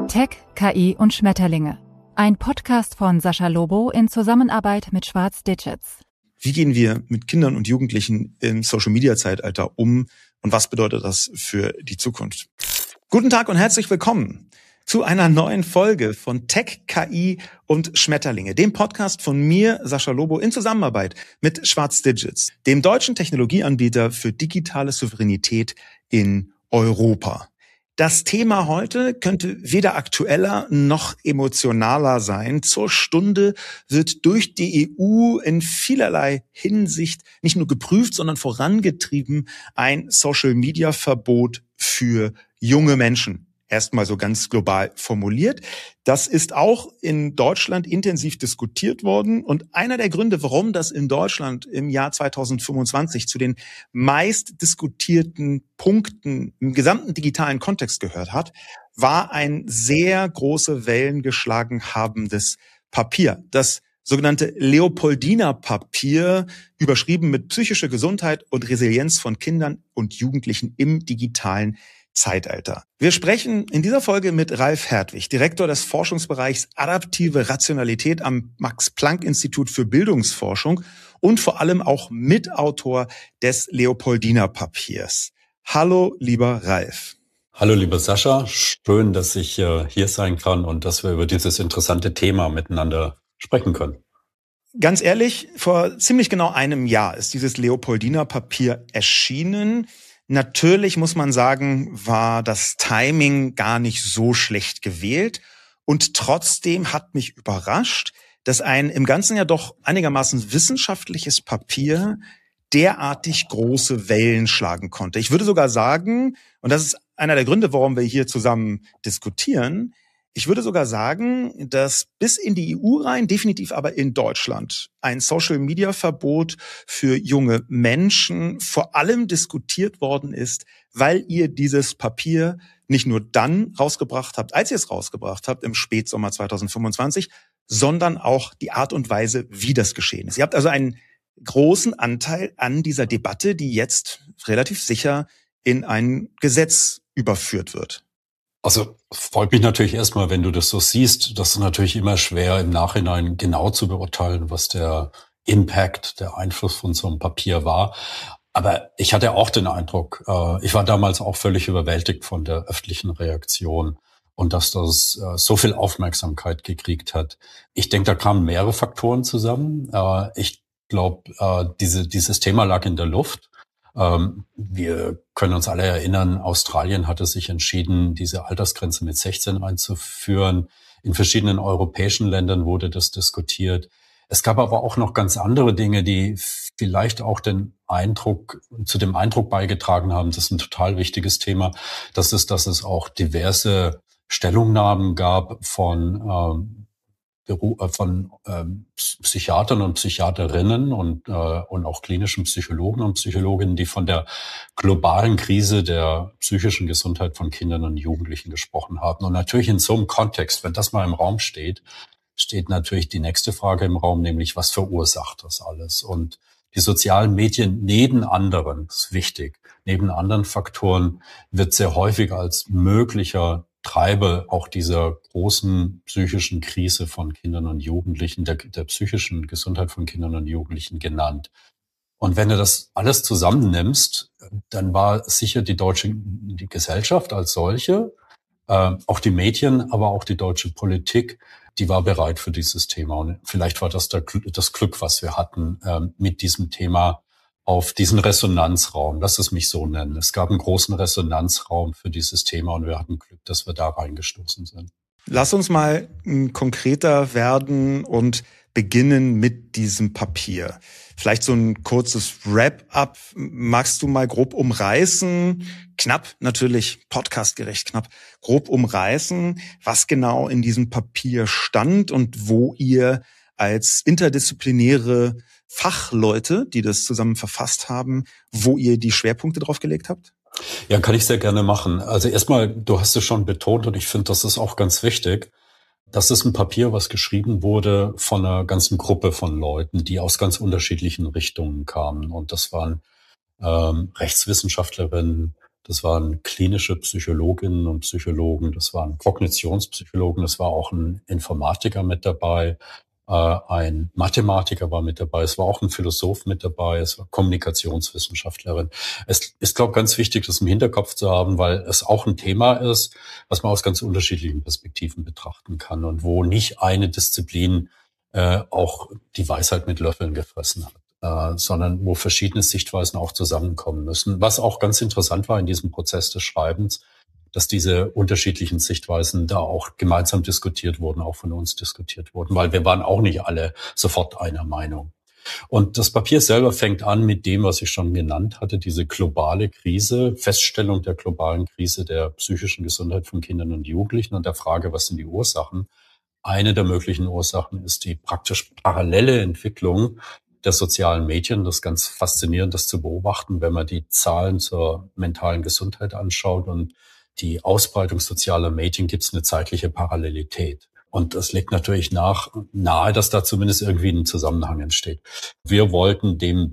Tech, KI und Schmetterlinge. Ein Podcast von Sascha Lobo in Zusammenarbeit mit Schwarz Digits. Wie gehen wir mit Kindern und Jugendlichen im Social-Media-Zeitalter um und was bedeutet das für die Zukunft? Guten Tag und herzlich willkommen zu einer neuen Folge von Tech, KI und Schmetterlinge, dem Podcast von mir, Sascha Lobo, in Zusammenarbeit mit Schwarz Digits, dem deutschen Technologieanbieter für digitale Souveränität in Europa. Das Thema heute könnte weder aktueller noch emotionaler sein. Zur Stunde wird durch die EU in vielerlei Hinsicht nicht nur geprüft, sondern vorangetrieben ein Social-Media-Verbot für junge Menschen. Erstmal so ganz global formuliert. Das ist auch in Deutschland intensiv diskutiert worden. Und einer der Gründe, warum das in Deutschland im Jahr 2025 zu den meist diskutierten Punkten im gesamten digitalen Kontext gehört hat, war ein sehr große Wellen geschlagen habendes Papier. Das sogenannte Leopoldiner Papier, überschrieben mit psychischer Gesundheit und Resilienz von Kindern und Jugendlichen im digitalen Zeitalter. Wir sprechen in dieser Folge mit Ralf Hertwig, Direktor des Forschungsbereichs Adaptive Rationalität am Max-Planck-Institut für Bildungsforschung und vor allem auch Mitautor des Leopoldiner Papiers. Hallo, lieber Ralf. Hallo, lieber Sascha. Schön, dass ich hier sein kann und dass wir über dieses interessante Thema miteinander sprechen können. Ganz ehrlich, vor ziemlich genau einem Jahr ist dieses Leopoldiner Papier erschienen. Natürlich muss man sagen, war das Timing gar nicht so schlecht gewählt. Und trotzdem hat mich überrascht, dass ein im Ganzen ja doch einigermaßen wissenschaftliches Papier derartig große Wellen schlagen konnte. Ich würde sogar sagen, und das ist einer der Gründe, warum wir hier zusammen diskutieren, ich würde sogar sagen, dass bis in die EU rein, definitiv aber in Deutschland, ein Social-Media-Verbot für junge Menschen vor allem diskutiert worden ist, weil ihr dieses Papier nicht nur dann rausgebracht habt, als ihr es rausgebracht habt, im Spätsommer 2025, sondern auch die Art und Weise, wie das geschehen ist. Ihr habt also einen großen Anteil an dieser Debatte, die jetzt relativ sicher in ein Gesetz überführt wird. Also freut mich natürlich erstmal, wenn du das so siehst. Das ist natürlich immer schwer im Nachhinein genau zu beurteilen, was der Impact, der Einfluss von so einem Papier war. Aber ich hatte auch den Eindruck, ich war damals auch völlig überwältigt von der öffentlichen Reaktion und dass das so viel Aufmerksamkeit gekriegt hat. Ich denke, da kamen mehrere Faktoren zusammen. Ich glaube, dieses Thema lag in der Luft. Wir können uns alle erinnern, Australien hatte sich entschieden, diese Altersgrenze mit 16 einzuführen. In verschiedenen europäischen Ländern wurde das diskutiert. Es gab aber auch noch ganz andere Dinge, die vielleicht auch zu dem Eindruck beigetragen haben, das ist ein total wichtiges Thema, dass es auch diverse Stellungnahmen gab von Psychiatern und Psychiaterinnen und auch klinischen Psychologen und Psychologinnen, die von der globalen Krise der psychischen Gesundheit von Kindern und Jugendlichen gesprochen haben. Und natürlich in so einem Kontext, wenn das mal im Raum steht natürlich die nächste Frage im Raum, nämlich was verursacht das alles? Und die sozialen Medien neben anderen, das ist wichtig, neben anderen Faktoren wird sehr häufig als möglicher Treiber auch dieser großen psychischen Krise von Kindern und Jugendlichen, der psychischen Gesundheit von Kindern und Jugendlichen genannt. Und wenn du das alles zusammennimmst, dann war sicher die Gesellschaft als solche, auch die Medien, aber auch die deutsche Politik, die war bereit für dieses Thema. Und vielleicht war das das Glück, was wir hatten mit diesem Thema auf diesen Resonanzraum, lass es mich so nennen. Es gab einen großen Resonanzraum für dieses Thema und wir hatten Glück, dass wir da reingestoßen sind. Lass uns mal konkreter werden und beginnen mit diesem Papier. Vielleicht so ein kurzes Wrap-up. Magst du mal grob umreißen, knapp natürlich, podcastgerecht knapp, grob umreißen, was genau in diesem Papier stand und wo ihr als interdisziplinäre Fachleute, die das zusammen verfasst haben, wo ihr die Schwerpunkte drauf gelegt habt? Ja, kann ich sehr gerne machen. Also erstmal, du hast es schon betont und ich finde, das ist auch ganz wichtig. Das ist ein Papier, was geschrieben wurde von einer ganzen Gruppe von Leuten, die aus ganz unterschiedlichen Richtungen kamen. Und das waren Rechtswissenschaftlerinnen, Das waren klinische Psychologinnen und Psychologen, das waren Kognitionspsychologen, das war auch ein Informatiker mit dabei, ein Mathematiker war mit dabei, es war auch ein Philosoph mit dabei, es war Kommunikationswissenschaftlerin. Es ist, glaube ich, ganz wichtig, das im Hinterkopf zu haben, weil es auch ein Thema ist, was man aus ganz unterschiedlichen Perspektiven betrachten kann und wo nicht eine Disziplin auch die Weisheit mit Löffeln gefressen hat, sondern wo verschiedene Sichtweisen auch zusammenkommen müssen. Was auch ganz interessant war in diesem Prozess des Schreibens, dass diese unterschiedlichen Sichtweisen da auch gemeinsam diskutiert wurden, auch von uns diskutiert wurden, weil wir waren auch nicht alle sofort einer Meinung. Und das Papier selber fängt an mit dem, was ich schon genannt hatte, diese globale Krise, Feststellung der globalen Krise der psychischen Gesundheit von Kindern und Jugendlichen und der Frage, was sind die Ursachen? Eine der möglichen Ursachen ist die praktisch parallele Entwicklung der sozialen Medien. Das ist ganz faszinierend, das zu beobachten, wenn man die Zahlen zur mentalen Gesundheit anschaut und die Ausbreitung sozialer Medien, gibt es eine zeitliche Parallelität. Und das legt natürlich nahe, dass da zumindest irgendwie ein Zusammenhang entsteht. Wir wollten dem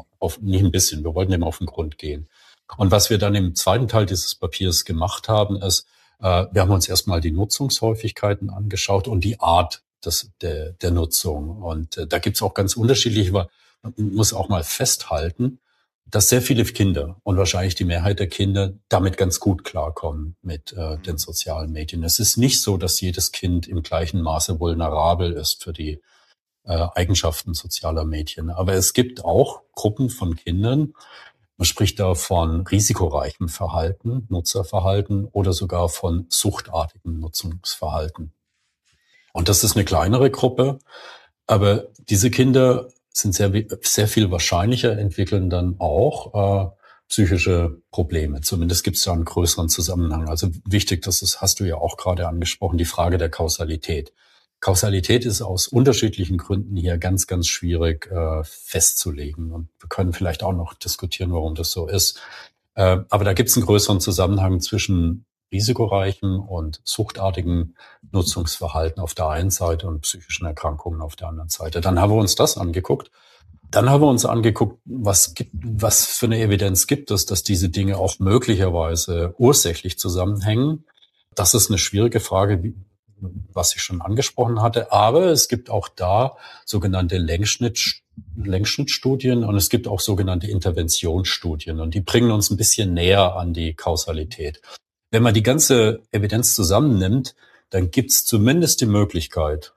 wir wollten dem auf den Grund gehen. Und was wir dann im zweiten Teil dieses Papiers gemacht haben, ist, wir haben uns erstmal die Nutzungshäufigkeiten angeschaut und die Art der Nutzung. Und da gibt's auch ganz unterschiedliche, man muss auch mal festhalten, dass sehr viele Kinder und wahrscheinlich die Mehrheit der Kinder damit ganz gut klarkommen mit den sozialen Medien. Es ist nicht so, dass jedes Kind im gleichen Maße vulnerabel ist für die Eigenschaften sozialer Medien. Aber es gibt auch Gruppen von Kindern, man spricht da von risikoreichem Verhalten, Nutzerverhalten oder sogar von suchtartigem Nutzungsverhalten. Und das ist eine kleinere Gruppe, aber diese Kinder sind sehr viel wahrscheinlicher, entwickeln dann auch psychische Probleme. Zumindest gibt es da einen größeren Zusammenhang. Also wichtig, hast du ja auch gerade angesprochen, die Frage der Kausalität. Kausalität ist aus unterschiedlichen Gründen hier ganz, ganz schwierig festzulegen. Und wir können vielleicht auch noch diskutieren, warum das so ist. Aber da gibt es einen größeren Zusammenhang zwischen risikoreichem und suchtartigem Nutzungsverhalten auf der einen Seite und psychischen Erkrankungen auf der anderen Seite. Dann haben wir uns das angeguckt. Dann haben wir uns angeguckt, was für eine Evidenz gibt es, dass diese Dinge auch möglicherweise ursächlich zusammenhängen. Das ist eine schwierige Frage, was ich schon angesprochen hatte. Aber es gibt auch da sogenannte Längsschnittstudien und es gibt auch sogenannte Interventionsstudien. Und die bringen uns ein bisschen näher an die Kausalität. Wenn man die ganze Evidenz zusammennimmt, dann gibt es zumindest die Möglichkeit,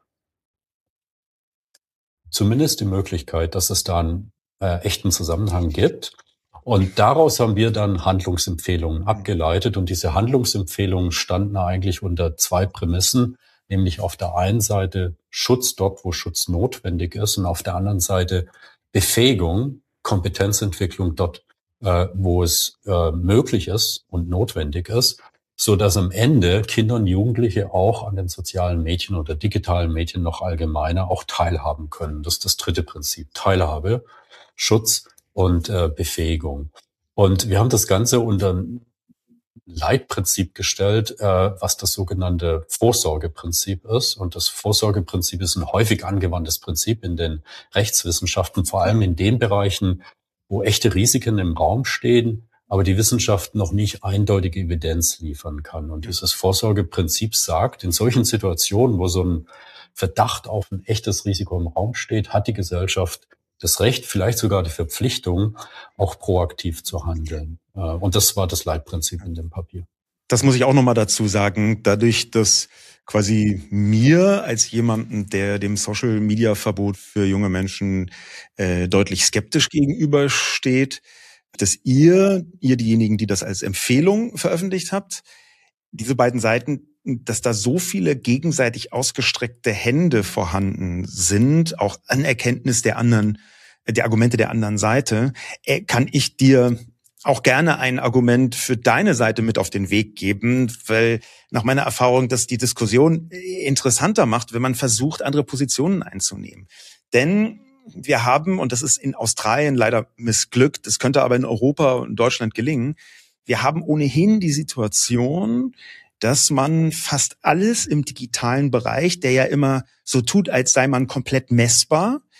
dass es da einen echten Zusammenhang gibt. Und daraus haben wir dann Handlungsempfehlungen abgeleitet. Und diese Handlungsempfehlungen standen eigentlich unter zwei Prämissen, nämlich auf der einen Seite Schutz dort, wo Schutz notwendig ist, und auf der anderen Seite Befähigung, Kompetenzentwicklung dort, wo es möglich ist und notwendig ist, so dass am Ende Kinder und Jugendliche auch an den sozialen Medien oder digitalen Medien noch allgemeiner auch teilhaben können. Das ist das dritte Prinzip. Teilhabe, Schutz und Befähigung. Und wir haben das Ganze unter ein Leitprinzip gestellt, was das sogenannte Vorsorgeprinzip ist. Und das Vorsorgeprinzip ist ein häufig angewandtes Prinzip in den Rechtswissenschaften, vor allem in den Bereichen, wo echte Risiken im Raum stehen, aber die Wissenschaft noch nicht eindeutige Evidenz liefern kann. Und dieses Vorsorgeprinzip sagt, in solchen Situationen, wo so ein Verdacht auf ein echtes Risiko im Raum steht, hat die Gesellschaft das Recht, vielleicht sogar die Verpflichtung, auch proaktiv zu handeln. Und das war das Leitprinzip in dem Papier. Das muss ich auch nochmal dazu sagen. Dadurch, dass quasi mir als jemanden, der dem Social-Media-Verbot für junge Menschen deutlich skeptisch gegenübersteht, dass ihr diejenigen, die das als Empfehlung veröffentlicht habt, diese beiden Seiten, dass da so viele gegenseitig ausgestreckte Hände vorhanden sind, auch Anerkenntnis der Argumente der anderen Seite, kann ich dir auch gerne ein Argument für deine Seite mit auf den Weg geben, weil nach meiner Erfahrung das die Diskussion interessanter macht, wenn man versucht, andere Positionen einzunehmen. Denn wir haben, und das ist in Australien leider missglückt, das könnte aber in Europa und Deutschland gelingen, wir haben ohnehin die Situation, dass man fast alles im digitalen Bereich, der ja immer so tut, als sei man komplett messbar,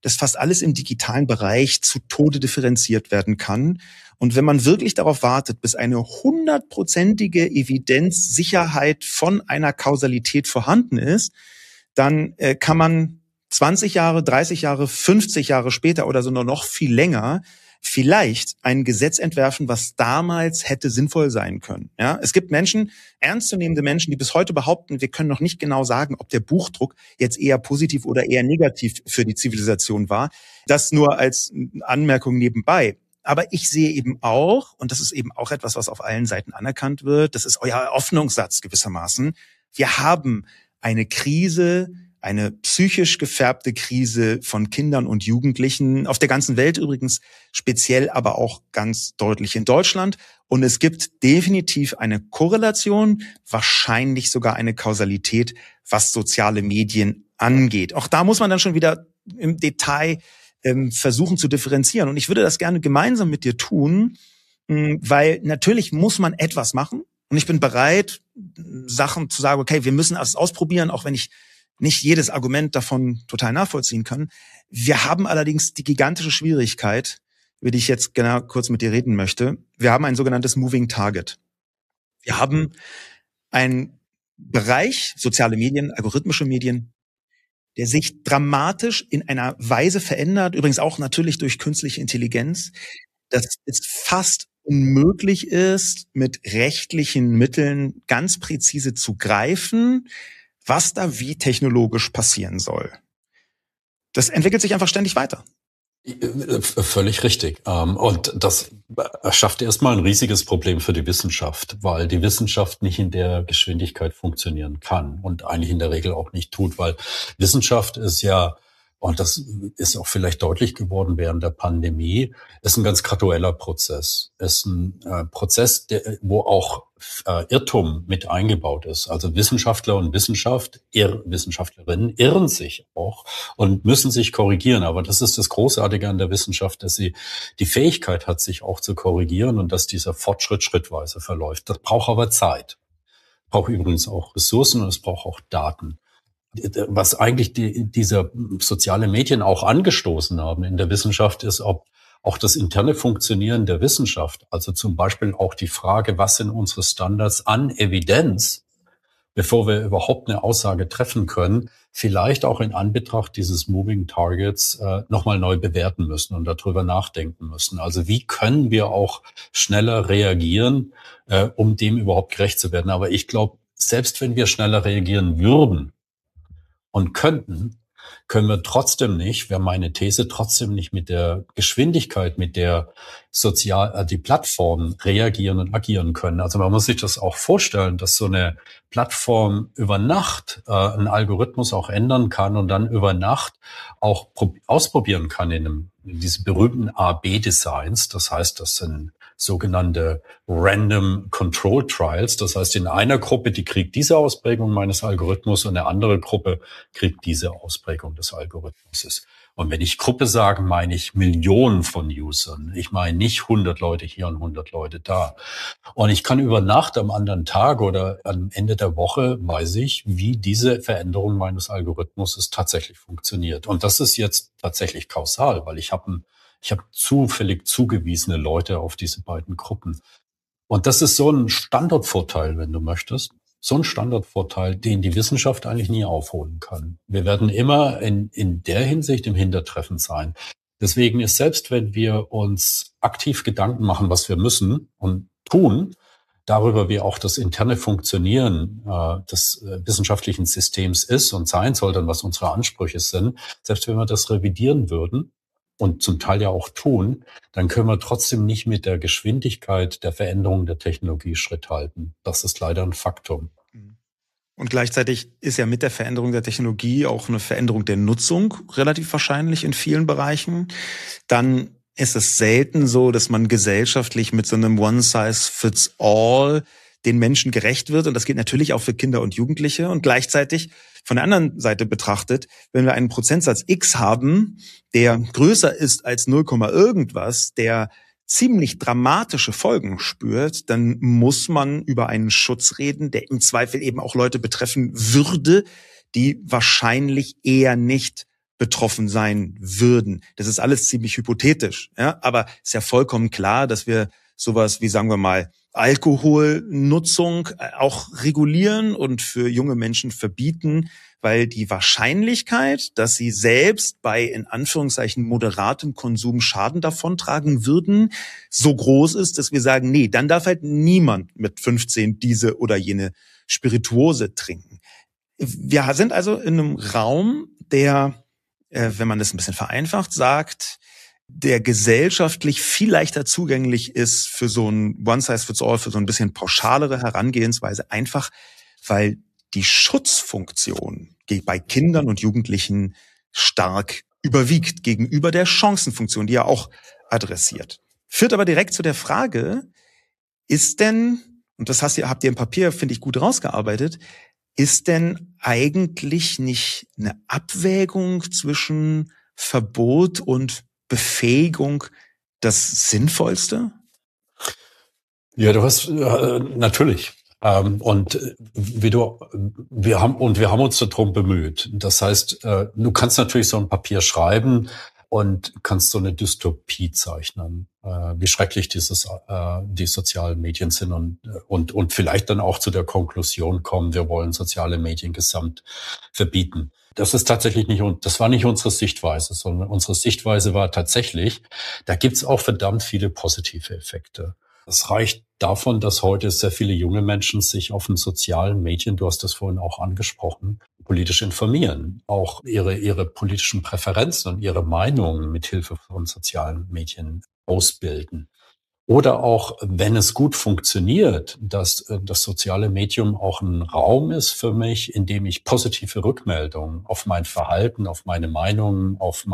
dass fast alles im digitalen Bereich zu Tode differenziert werden kann. Und wenn man wirklich darauf wartet, bis eine 100-prozentige Evidenzsicherheit von einer Kausalität vorhanden ist, dann kann man 20 Jahre, 30 Jahre, 50 Jahre später oder so noch viel länger vielleicht ein Gesetz entwerfen, was damals hätte sinnvoll sein können. Ja, es gibt Menschen, ernstzunehmende Menschen, die bis heute behaupten, wir können noch nicht genau sagen, ob der Buchdruck jetzt eher positiv oder eher negativ für die Zivilisation war. Das nur als Anmerkung nebenbei. Aber ich sehe eben auch, und das ist eben auch etwas, was auf allen Seiten anerkannt wird, das ist euer Hoffnungssatz gewissermaßen, wir haben eine Krise, eine psychisch gefärbte Krise von Kindern und Jugendlichen, auf der ganzen Welt übrigens, speziell aber auch ganz deutlich in Deutschland. Und es gibt definitiv eine Korrelation, wahrscheinlich sogar eine Kausalität, was soziale Medien angeht. Auch da muss man dann schon wieder im Detail versuchen zu differenzieren. Und ich würde das gerne gemeinsam mit dir tun, weil natürlich muss man etwas machen. Und ich bin bereit, Sachen zu sagen, okay, wir müssen es ausprobieren, auch wenn ich nicht jedes Argument davon total nachvollziehen kann. Wir haben allerdings die gigantische Schwierigkeit, über die ich jetzt genau kurz mit dir reden möchte. Wir haben ein sogenanntes Moving Target. Wir haben einen Bereich, soziale Medien, algorithmische Medien, der sich dramatisch in einer Weise verändert, übrigens auch natürlich durch künstliche Intelligenz, dass es fast unmöglich ist, mit rechtlichen Mitteln ganz präzise zu greifen, was da wie technologisch passieren soll. Das entwickelt sich einfach ständig weiter. Völlig richtig. Und das schafft erstmal ein riesiges Problem für die Wissenschaft, weil die Wissenschaft nicht in der Geschwindigkeit funktionieren kann und eigentlich in der Regel auch nicht tut, weil Wissenschaft ist ja, und das ist auch vielleicht deutlich geworden während der Pandemie, ist ein ganz gradueller Prozess. Ist ein Prozess, wo auch Irrtum mit eingebaut ist. Also Wissenschaftler und Wissenschaftlerinnen irren sich auch und müssen sich korrigieren. Aber das ist das Großartige an der Wissenschaft, dass sie die Fähigkeit hat, sich auch zu korrigieren und dass dieser Fortschritt schrittweise verläuft. Das braucht aber Zeit. Braucht übrigens auch Ressourcen und es braucht auch Daten. Was eigentlich diese soziale Medien auch angestoßen haben in der Wissenschaft, ist, ob auch das interne Funktionieren der Wissenschaft, also zum Beispiel auch die Frage, was sind unsere Standards an Evidenz, bevor wir überhaupt eine Aussage treffen können, vielleicht auch in Anbetracht dieses Moving Targets nochmal neu bewerten müssen und darüber nachdenken müssen. Also wie können wir auch schneller reagieren, um dem überhaupt gerecht zu werden? Aber ich glaube, selbst wenn wir schneller reagieren würden und könnten, können wir trotzdem nicht, wäre meine These, trotzdem nicht mit der Geschwindigkeit, mit der die Plattformen reagieren und agieren können. Also man muss sich das auch vorstellen, dass so eine Plattform über Nacht einen Algorithmus auch ändern kann und dann über Nacht auch ausprobieren kann in diese berühmten A/B-Designs. Das heißt, das sind sogenannte Random Control Trials. Das heißt, in einer Gruppe, die kriegt diese Ausprägung meines Algorithmus und eine andere Gruppe kriegt diese Ausprägung des Algorithmus. Und wenn ich Gruppe sage, meine ich Millionen von Usern. Ich meine nicht 100 Leute hier und 100 Leute da. Und ich kann über Nacht am anderen Tag oder am Ende der Woche weiß ich, wie diese Veränderung meines Algorithmus tatsächlich funktioniert. Und das ist jetzt tatsächlich kausal, weil ich habe zufällig zugewiesene Leute auf diese beiden Gruppen. Und das ist so ein Standortvorteil, wenn du möchtest. So ein Standortvorteil, den die Wissenschaft eigentlich nie aufholen kann. Wir werden immer in der Hinsicht im Hintertreffen sein. Deswegen ist, selbst wenn wir uns aktiv Gedanken machen, was wir müssen und tun, darüber, wie auch das interne Funktionieren des wissenschaftlichen Systems ist und sein soll, und was unsere Ansprüche sind, selbst wenn wir das revidieren würden, und zum Teil ja auch tun, dann können wir trotzdem nicht mit der Geschwindigkeit der Veränderung der Technologie Schritt halten. Das ist leider ein Faktum. Und gleichzeitig ist ja mit der Veränderung der Technologie auch eine Veränderung der Nutzung relativ wahrscheinlich in vielen Bereichen. Dann ist es selten so, dass man gesellschaftlich mit so einem One-Size-Fits-All den Menschen gerecht wird. Und das gilt natürlich auch für Kinder und Jugendliche. Und gleichzeitig von der anderen Seite betrachtet, wenn wir einen Prozentsatz X haben, der größer ist als 0, irgendwas, der ziemlich dramatische Folgen spürt, dann muss man über einen Schutz reden, der im Zweifel eben auch Leute betreffen würde, die wahrscheinlich eher nicht betroffen sein würden. Das ist alles ziemlich hypothetisch, ja, aber ist ja vollkommen klar, dass wir sowas wie, sagen wir mal, Alkoholnutzung auch regulieren und für junge Menschen verbieten, weil die Wahrscheinlichkeit, dass sie selbst bei in Anführungszeichen moderatem Konsum Schaden davontragen würden, so groß ist, dass wir sagen, nee, dann darf halt niemand mit 15 diese oder jene Spirituose trinken. Wir sind also in einem Raum, der, wenn man das ein bisschen vereinfacht sagt, der gesellschaftlich viel leichter zugänglich ist für so ein One-Size-Fits-All, für so ein bisschen pauschalere Herangehensweise, einfach weil die Schutzfunktion bei Kindern und Jugendlichen stark überwiegt gegenüber der Chancenfunktion, die er auch adressiert. Führt aber direkt zu der Frage, ist denn, und das habt ihr im Papier, finde ich, gut rausgearbeitet, ist denn eigentlich nicht eine Abwägung zwischen Verbot und Befähigung das Sinnvollste? Ja, du hast natürlich. Wir haben uns darum bemüht. Das heißt, du kannst natürlich so ein Papier schreiben und kannst so eine Dystopie zeichnen, wie schrecklich die sozialen Medien sind und vielleicht dann auch zu der Konklusion kommen, wir wollen soziale Medien gesamt verbieten. Das ist tatsächlich das war nicht unsere Sichtweise, sondern unsere Sichtweise war tatsächlich, da gibt's auch verdammt viele positive Effekte. Es reicht davon, dass heute sehr viele junge Menschen sich auf den sozialen Medien, du hast das vorhin auch angesprochen, politisch informieren, auch ihre politischen Präferenzen und ihre Meinungen mit Hilfe von sozialen Medien ausbilden. Oder auch, wenn es gut funktioniert, dass das soziale Medium auch ein Raum ist für mich, in dem ich positive Rückmeldungen auf mein Verhalten, auf meine Meinungen, auf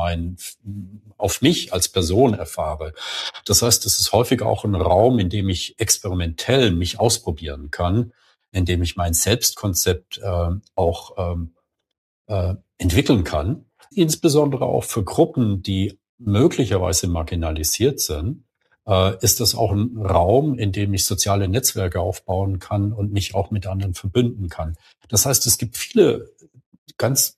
mich als Person erfahre. Das heißt, es ist häufig auch ein Raum, in dem ich experimentell mich ausprobieren kann, in dem ich mein Selbstkonzept auch entwickeln kann. Insbesondere auch für Gruppen, die möglicherweise marginalisiert sind, ist das auch ein Raum, in dem ich soziale Netzwerke aufbauen kann und mich auch mit anderen verbünden kann. Das heißt, es gibt viele ganz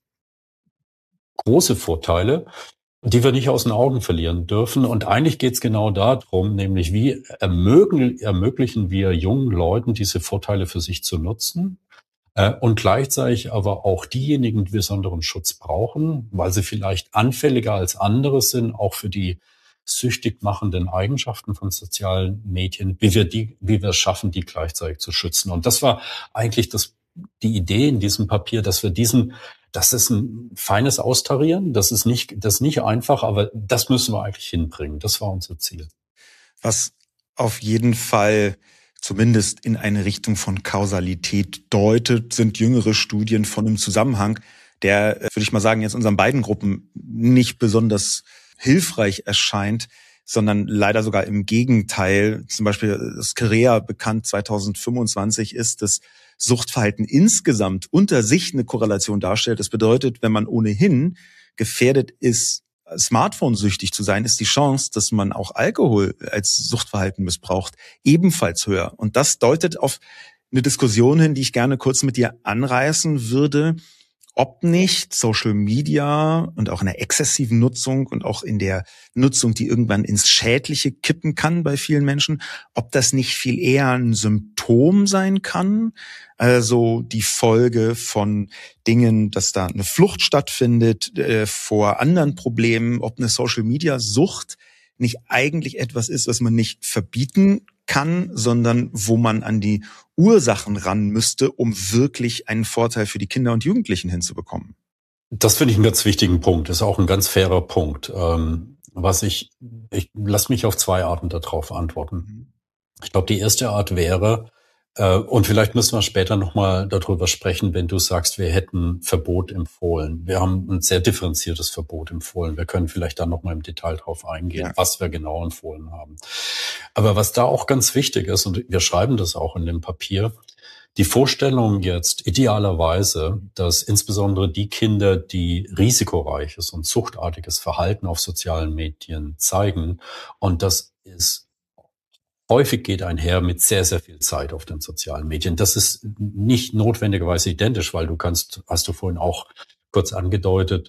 große Vorteile, die wir nicht aus den Augen verlieren dürfen. Und eigentlich geht es genau darum, nämlich wie ermöglichen wir jungen Leuten, diese Vorteile für sich zu nutzen, und gleichzeitig aber auch diejenigen, die besonderen Schutz brauchen, weil sie vielleicht anfälliger als andere sind, auch für die süchtig machenden Eigenschaften von sozialen Medien, wie wir es schaffen, die gleichzeitig zu schützen. Und das war eigentlich die Idee in diesem Papier, dass wir das ist ein feines Austarieren, das ist nicht einfach, aber das müssen wir eigentlich hinbringen. Das war unser Ziel. Was auf jeden Fall zumindest in eine Richtung von Kausalität deutet, sind jüngere Studien von einem Zusammenhang, der, würde ich mal sagen, jetzt unseren beiden Gruppen nicht besonders hilfreich erscheint, sondern leider sogar im Gegenteil. Zum Beispiel das Korea bekannt 2025 ist, dass Suchtverhalten insgesamt unter sich eine Korrelation darstellt. Das bedeutet, wenn man ohnehin gefährdet ist, Smartphone-süchtig zu sein, ist die Chance, dass man auch Alkohol als Suchtverhalten missbraucht, ebenfalls höher. Und das deutet auf eine Diskussion hin, die ich gerne kurz mit dir anreißen würde, ob nicht Social Media und auch in der exzessiven Nutzung und auch in der Nutzung, die irgendwann ins Schädliche kippen kann bei vielen Menschen, ob das nicht viel eher ein Symptom sein kann, also die Folge von Dingen, dass da eine Flucht stattfindet vor anderen Problemen, ob eine Social Media Sucht nicht eigentlich etwas ist, was man nicht verbieten kann, sondern wo man an die Ursachen ran müsste, um wirklich einen Vorteil für die Kinder und Jugendlichen hinzubekommen. Das finde ich einen ganz wichtigen Punkt. Das ist auch ein ganz fairer Punkt. Ich lasse mich auf zwei Arten darauf antworten. Ich glaube, die erste Art wäre, und vielleicht müssen wir später nochmal darüber sprechen, wenn du sagst, wir hätten Verbot empfohlen. Wir haben ein sehr differenziertes Verbot empfohlen. Wir können vielleicht dann nochmal im Detail drauf eingehen, was wir genau empfohlen haben. Aber was da auch ganz wichtig ist, und wir schreiben das auch in dem Papier, die Vorstellung jetzt idealerweise, dass insbesondere die Kinder, die risikoreiches und suchtartiges Verhalten auf sozialen Medien zeigen, und das ist häufig geht einher mit sehr, sehr viel Zeit auf den sozialen Medien. Das ist nicht notwendigerweise identisch, weil hast du vorhin auch kurz angedeutet,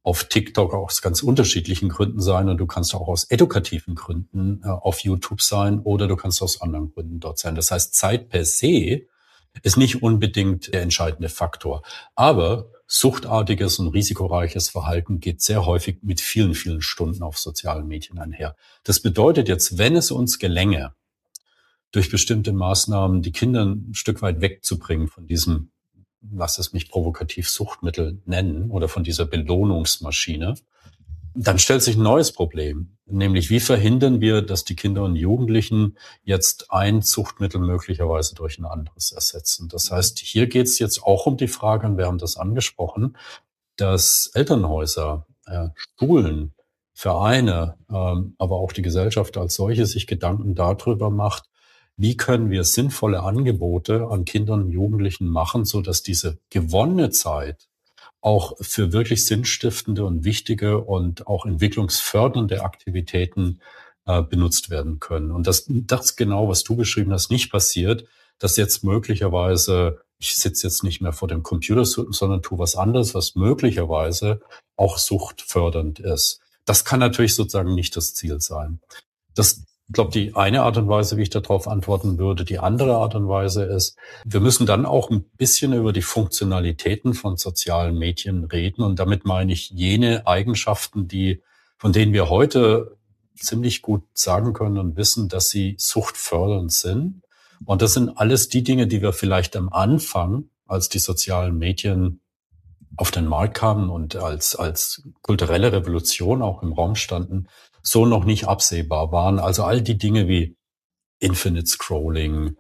auf TikTok aus ganz unterschiedlichen Gründen sein und du kannst auch aus edukativen Gründen auf YouTube sein oder du kannst aus anderen Gründen dort sein. Das heißt, Zeit per se ist nicht unbedingt der entscheidende Faktor. Aber suchtartiges und risikoreiches Verhalten geht sehr häufig mit vielen, vielen Stunden auf sozialen Medien einher. Das bedeutet jetzt, wenn es uns gelänge, durch bestimmte Maßnahmen die Kinder ein Stück weit wegzubringen von diesem, lass es mich provokativ Suchtmittel nennen, oder von dieser Belohnungsmaschine, dann stellt sich ein neues Problem, nämlich wie verhindern wir, dass die Kinder und Jugendlichen jetzt ein Suchtmittel möglicherweise durch ein anderes ersetzen. Das heißt, hier geht es jetzt auch um die Frage, und wir haben das angesprochen, dass Elternhäuser, Schulen, Vereine, aber auch die Gesellschaft als solche sich Gedanken darüber macht, wie können wir sinnvolle Angebote an Kindern und Jugendlichen machen, so dass diese gewonnene Zeit auch für wirklich sinnstiftende und wichtige und auch entwicklungsfördernde Aktivitäten benutzt werden können. Und das genau, was du beschrieben hast, nicht passiert, dass jetzt möglicherweise, ich sitze jetzt nicht mehr vor dem Computer, sondern tue was anderes, was möglicherweise auch suchtfördernd ist. Das kann natürlich sozusagen nicht das Ziel sein. Ich glaube, die eine Art und Weise, wie ich darauf antworten würde, die andere Art und Weise ist, wir müssen dann auch ein bisschen über die Funktionalitäten von sozialen Medien reden. Und damit meine ich jene Eigenschaften, von denen wir heute ziemlich gut sagen können und wissen, dass sie suchtfördernd sind. Und das sind alles die Dinge, die wir vielleicht am Anfang, als die sozialen Medien auf den Markt kamen und als kulturelle Revolution auch im Raum standen, so noch nicht absehbar waren. Also all die Dinge wie Infinite Scrolling,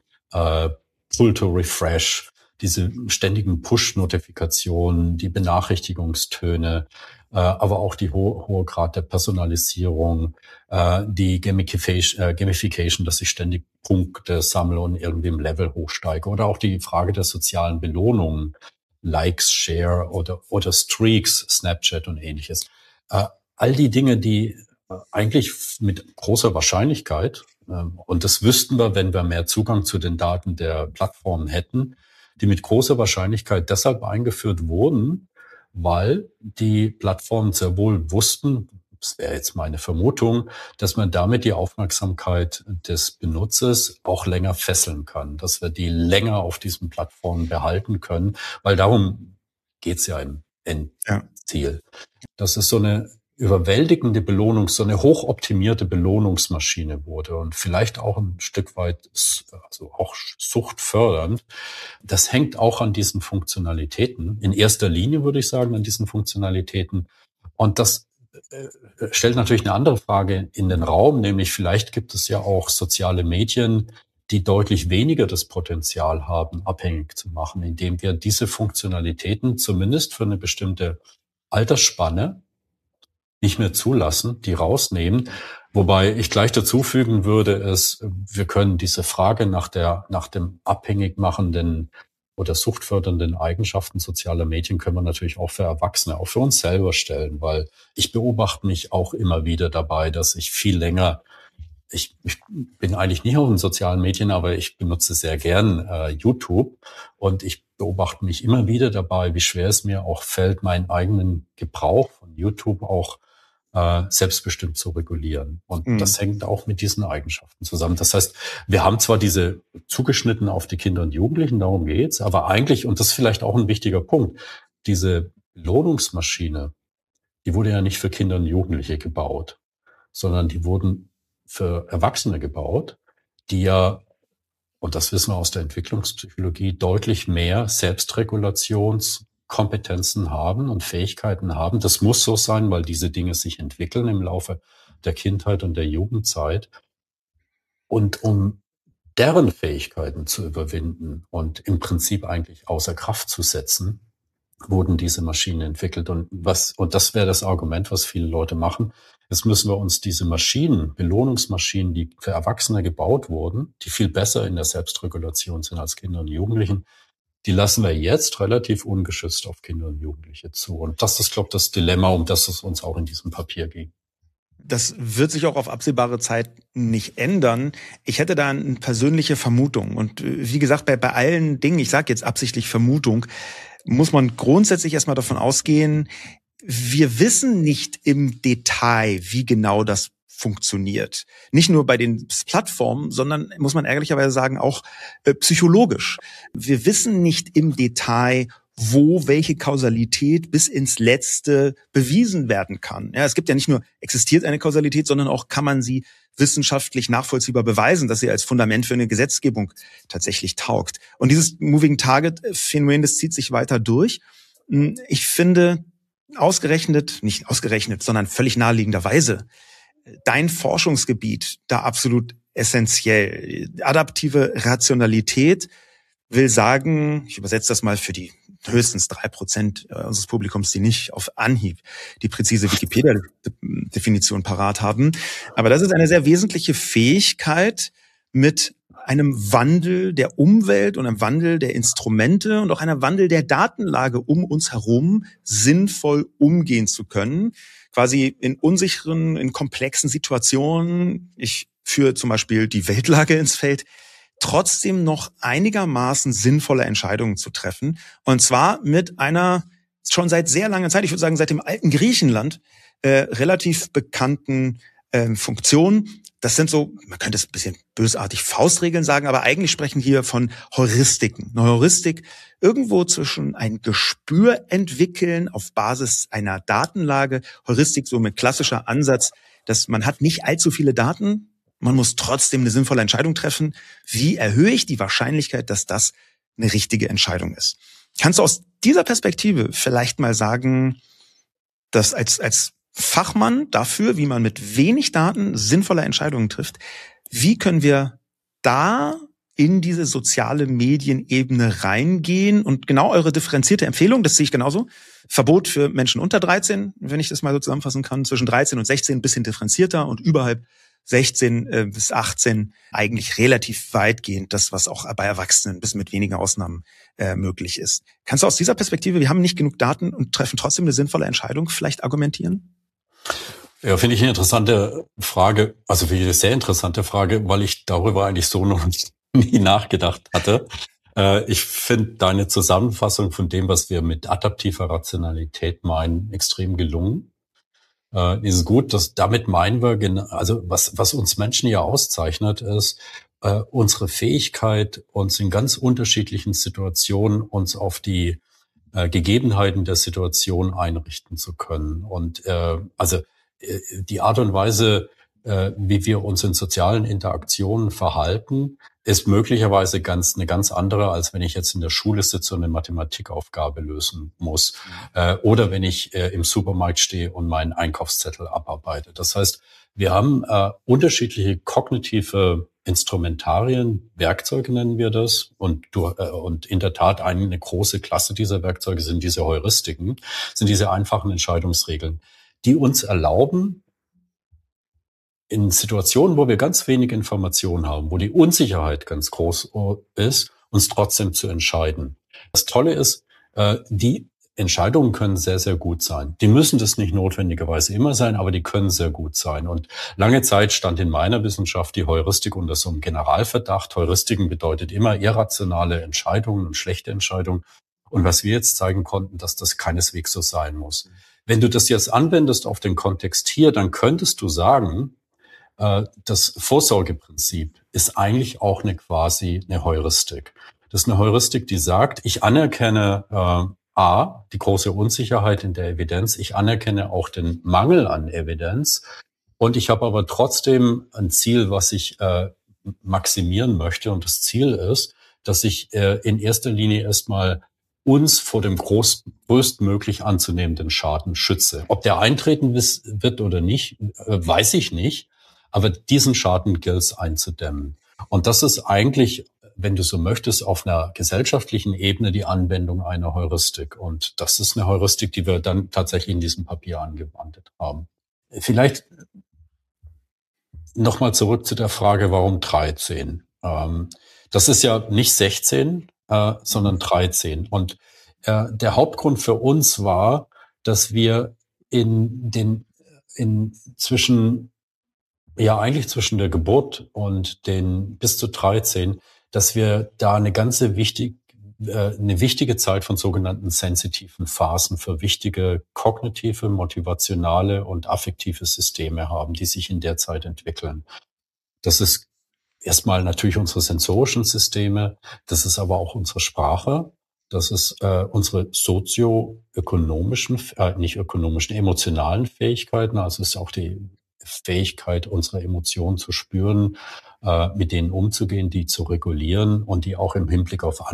Pull to Refresh, diese ständigen Push-Notifikationen, die Benachrichtigungstöne, aber auch die hohe Grad der Personalisierung, die Gamification, dass ich ständig Punkte sammle und irgendwie im Level hochsteige, oder auch die Frage der sozialen Belohnungen, Likes, Share oder Streaks, Snapchat und ähnliches. All die Dinge, die eigentlich mit großer Wahrscheinlichkeit, und das wüssten wir, wenn wir mehr Zugang zu den Daten der Plattformen hätten, die mit großer Wahrscheinlichkeit deshalb eingeführt wurden, weil die Plattformen sehr wohl wussten, das wäre jetzt meine Vermutung, dass man damit die Aufmerksamkeit des Benutzers auch länger fesseln kann, dass wir die länger auf diesen Plattformen behalten können, weil darum geht's ja im Endziel. Das ist so eine überwältigende Belohnung, so eine hochoptimierte Belohnungsmaschine wurde und vielleicht auch ein Stück weit, also auch suchtfördernd. Das hängt auch an diesen Funktionalitäten. In erster Linie würde ich sagen, an diesen Funktionalitäten. Und das stellt natürlich eine andere Frage in den Raum, nämlich vielleicht gibt es ja auch soziale Medien, die deutlich weniger das Potenzial haben, abhängig zu machen, indem wir diese Funktionalitäten zumindest für eine bestimmte Altersspanne nicht mehr zulassen, die rausnehmen. Wobei ich gleich dazu fügen würde, ist, wir können diese Frage nach dem abhängig machenden oder suchtfördernden Eigenschaften sozialer Medien können wir natürlich auch für Erwachsene, auch für uns selber stellen, weil ich beobachte mich auch immer wieder dabei, dass ich viel länger, ich bin eigentlich nicht auf den sozialen Medien, aber ich benutze sehr gern YouTube und ich beobachte mich immer wieder dabei, wie schwer es mir auch fällt, meinen eigenen Gebrauch von YouTube auch selbstbestimmt zu regulieren. Und das hängt auch mit diesen Eigenschaften zusammen. Das heißt, wir haben zwar diese zugeschnitten auf die Kinder und Jugendlichen, darum geht's, aber eigentlich, und das ist vielleicht auch ein wichtiger Punkt, diese Belohnungsmaschine, die wurde ja nicht für Kinder und Jugendliche gebaut, sondern die wurden für Erwachsene gebaut, die ja, und das wissen wir aus der Entwicklungspsychologie, deutlich mehr Selbstregulationskompetenzen haben und Fähigkeiten haben. Das muss so sein, weil diese Dinge sich entwickeln im Laufe der Kindheit und der Jugendzeit. Und um deren Fähigkeiten zu überwinden und im Prinzip eigentlich außer Kraft zu setzen, wurden diese Maschinen entwickelt. Und das wäre das Argument, was viele Leute machen. Jetzt müssen wir uns diese Maschinen, Belohnungsmaschinen, die für Erwachsene gebaut wurden, die viel besser in der Selbstregulation sind als Kinder und Jugendlichen, die lassen wir jetzt relativ ungeschützt auf Kinder und Jugendliche zu. Und das ist, glaube ich, das Dilemma, um das es uns auch in diesem Papier ging. Das wird sich auch auf absehbare Zeit nicht ändern. Ich hätte da eine persönliche Vermutung. Und wie gesagt, bei allen Dingen, ich sage jetzt absichtlich Vermutung, muss man grundsätzlich erstmal davon ausgehen, wir wissen nicht im Detail, wie genau das funktioniert. Nicht nur bei den Plattformen, sondern, muss man ehrlicherweise sagen, auch psychologisch. Wir wissen nicht im Detail, wo welche Kausalität bis ins Letzte bewiesen werden kann. Ja, es gibt ja nicht nur, existiert eine Kausalität, sondern auch kann man sie wissenschaftlich nachvollziehbar beweisen, dass sie als Fundament für eine Gesetzgebung tatsächlich taugt. Und dieses Moving Target Phänomen, das zieht sich weiter durch. Ich finde, nicht ausgerechnet, sondern völlig naheliegenderweise, dein Forschungsgebiet da absolut essentiell. Adaptive Rationalität will sagen, ich übersetze das mal für die höchstens 3% unseres Publikums, die nicht auf Anhieb die präzise Wikipedia-Definition parat haben. Aber das ist eine sehr wesentliche Fähigkeit, mit einem Wandel der Umwelt und einem Wandel der Instrumente und auch einem Wandel der Datenlage um uns herum sinnvoll umgehen zu können. Quasi in unsicheren, in komplexen Situationen, ich führe zum Beispiel die Weltlage ins Feld, trotzdem noch einigermaßen sinnvolle Entscheidungen zu treffen. Und zwar mit einer schon seit sehr langer Zeit, ich würde sagen seit dem alten Griechenland, relativ bekannten Funktion. Das sind so, man könnte es ein bisschen bösartig Faustregeln sagen, aber eigentlich sprechen wir hier von Heuristiken. Eine Heuristik irgendwo zwischen ein Gespür entwickeln auf Basis einer Datenlage. Heuristik so mit klassischer Ansatz, dass man hat nicht allzu viele Daten, man muss trotzdem eine sinnvolle Entscheidung treffen. Wie erhöhe ich die Wahrscheinlichkeit, dass das eine richtige Entscheidung ist? Kannst du aus dieser Perspektive vielleicht mal sagen, dass als Fachmann dafür, wie man mit wenig Daten sinnvolle Entscheidungen trifft, wie können wir da in diese soziale Medienebene reingehen? Und genau eure differenzierte Empfehlung, das sehe ich genauso, Verbot für Menschen unter 13, wenn ich das mal so zusammenfassen kann, zwischen 13 und 16 ein bisschen differenzierter und überhalb 16 bis 18 eigentlich relativ weitgehend, das, was auch bei Erwachsenen bis mit wenigen Ausnahmen möglich ist. Kannst du aus dieser Perspektive, wir haben nicht genug Daten und treffen trotzdem eine sinnvolle Entscheidung, vielleicht argumentieren? Ja, finde ich eine interessante Frage, also finde ich eine sehr interessante Frage, weil ich darüber eigentlich so noch nie nachgedacht hatte. Ich finde deine Zusammenfassung von dem, was wir mit adaptiver Rationalität meinen, extrem gelungen. Ist gut, dass damit meinen wir, also was uns Menschen ja auszeichnet, ist unsere Fähigkeit, uns in ganz unterschiedlichen Situationen uns auf die Gegebenheiten der Situation einrichten zu können. Und die Art und Weise, wie wir uns in sozialen Interaktionen verhalten, ist möglicherweise eine ganz andere, als wenn ich jetzt in der Schule sitze und eine Mathematikaufgabe lösen muss. Oder wenn ich im Supermarkt stehe und meinen Einkaufszettel abarbeite. Das heißt, wir haben unterschiedliche kognitive Instrumentarien, Werkzeuge nennen wir das. Und in der Tat eine große Klasse dieser Werkzeuge sind diese Heuristiken, sind diese einfachen Entscheidungsregeln, die uns erlauben, in Situationen, wo wir ganz wenig Informationen haben, wo die Unsicherheit ganz groß ist, uns trotzdem zu entscheiden. Das Tolle ist, die Entscheidungen können sehr, sehr gut sein. Die müssen das nicht notwendigerweise immer sein, aber die können sehr gut sein. Und lange Zeit stand in meiner Wissenschaft die Heuristik unter so einem Generalverdacht. Heuristiken bedeutet immer irrationale Entscheidungen und schlechte Entscheidungen. Und was wir jetzt zeigen konnten, dass das keineswegs so sein muss. Wenn du das jetzt anwendest auf den Kontext hier, dann könntest du sagen, das Vorsorgeprinzip ist eigentlich auch quasi eine Heuristik. Das ist eine Heuristik, die sagt, ich anerkenne die große Unsicherheit in der Evidenz, ich anerkenne auch den Mangel an Evidenz und ich habe aber trotzdem ein Ziel, was ich maximieren möchte. Und das Ziel ist, dass ich in erster Linie erstmal uns vor dem größtmöglich anzunehmenden Schaden schütze. Ob der eintreten wird oder nicht, weiß ich nicht. Aber diesen Schaden gilt es einzudämmen. Und das ist eigentlich, wenn du so möchtest, auf einer gesellschaftlichen Ebene die Anwendung einer Heuristik. Und das ist eine Heuristik, die wir dann tatsächlich in diesem Papier angewandt haben. Vielleicht nochmal zurück zu der Frage, warum 13? Das ist ja nicht 16, sondern 13. Und der Hauptgrund für uns war, dass wir zwischen der Geburt und den bis zu 13, dass wir da eine ganze eine wichtige Zeit von sogenannten sensitiven Phasen für wichtige kognitive, motivationale und affektive Systeme haben, die sich in der Zeit entwickeln. Das ist erstmal natürlich unsere sensorischen Systeme, das ist aber auch unsere Sprache, das ist unsere emotionalen Fähigkeiten, also es ist auch die Fähigkeit, unsere Emotionen zu spüren, mit denen umzugehen, die zu regulieren und die auch mit denen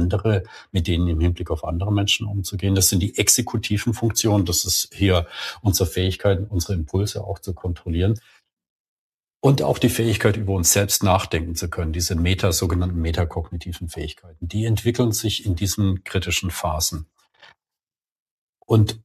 im Hinblick auf andere Menschen umzugehen. Das sind die exekutiven Funktionen, das ist hier unsere Fähigkeit, unsere Impulse auch zu kontrollieren. Und auch die Fähigkeit, über uns selbst nachdenken zu können, diese sogenannten metakognitiven Fähigkeiten, die entwickeln sich in diesen kritischen Phasen. Und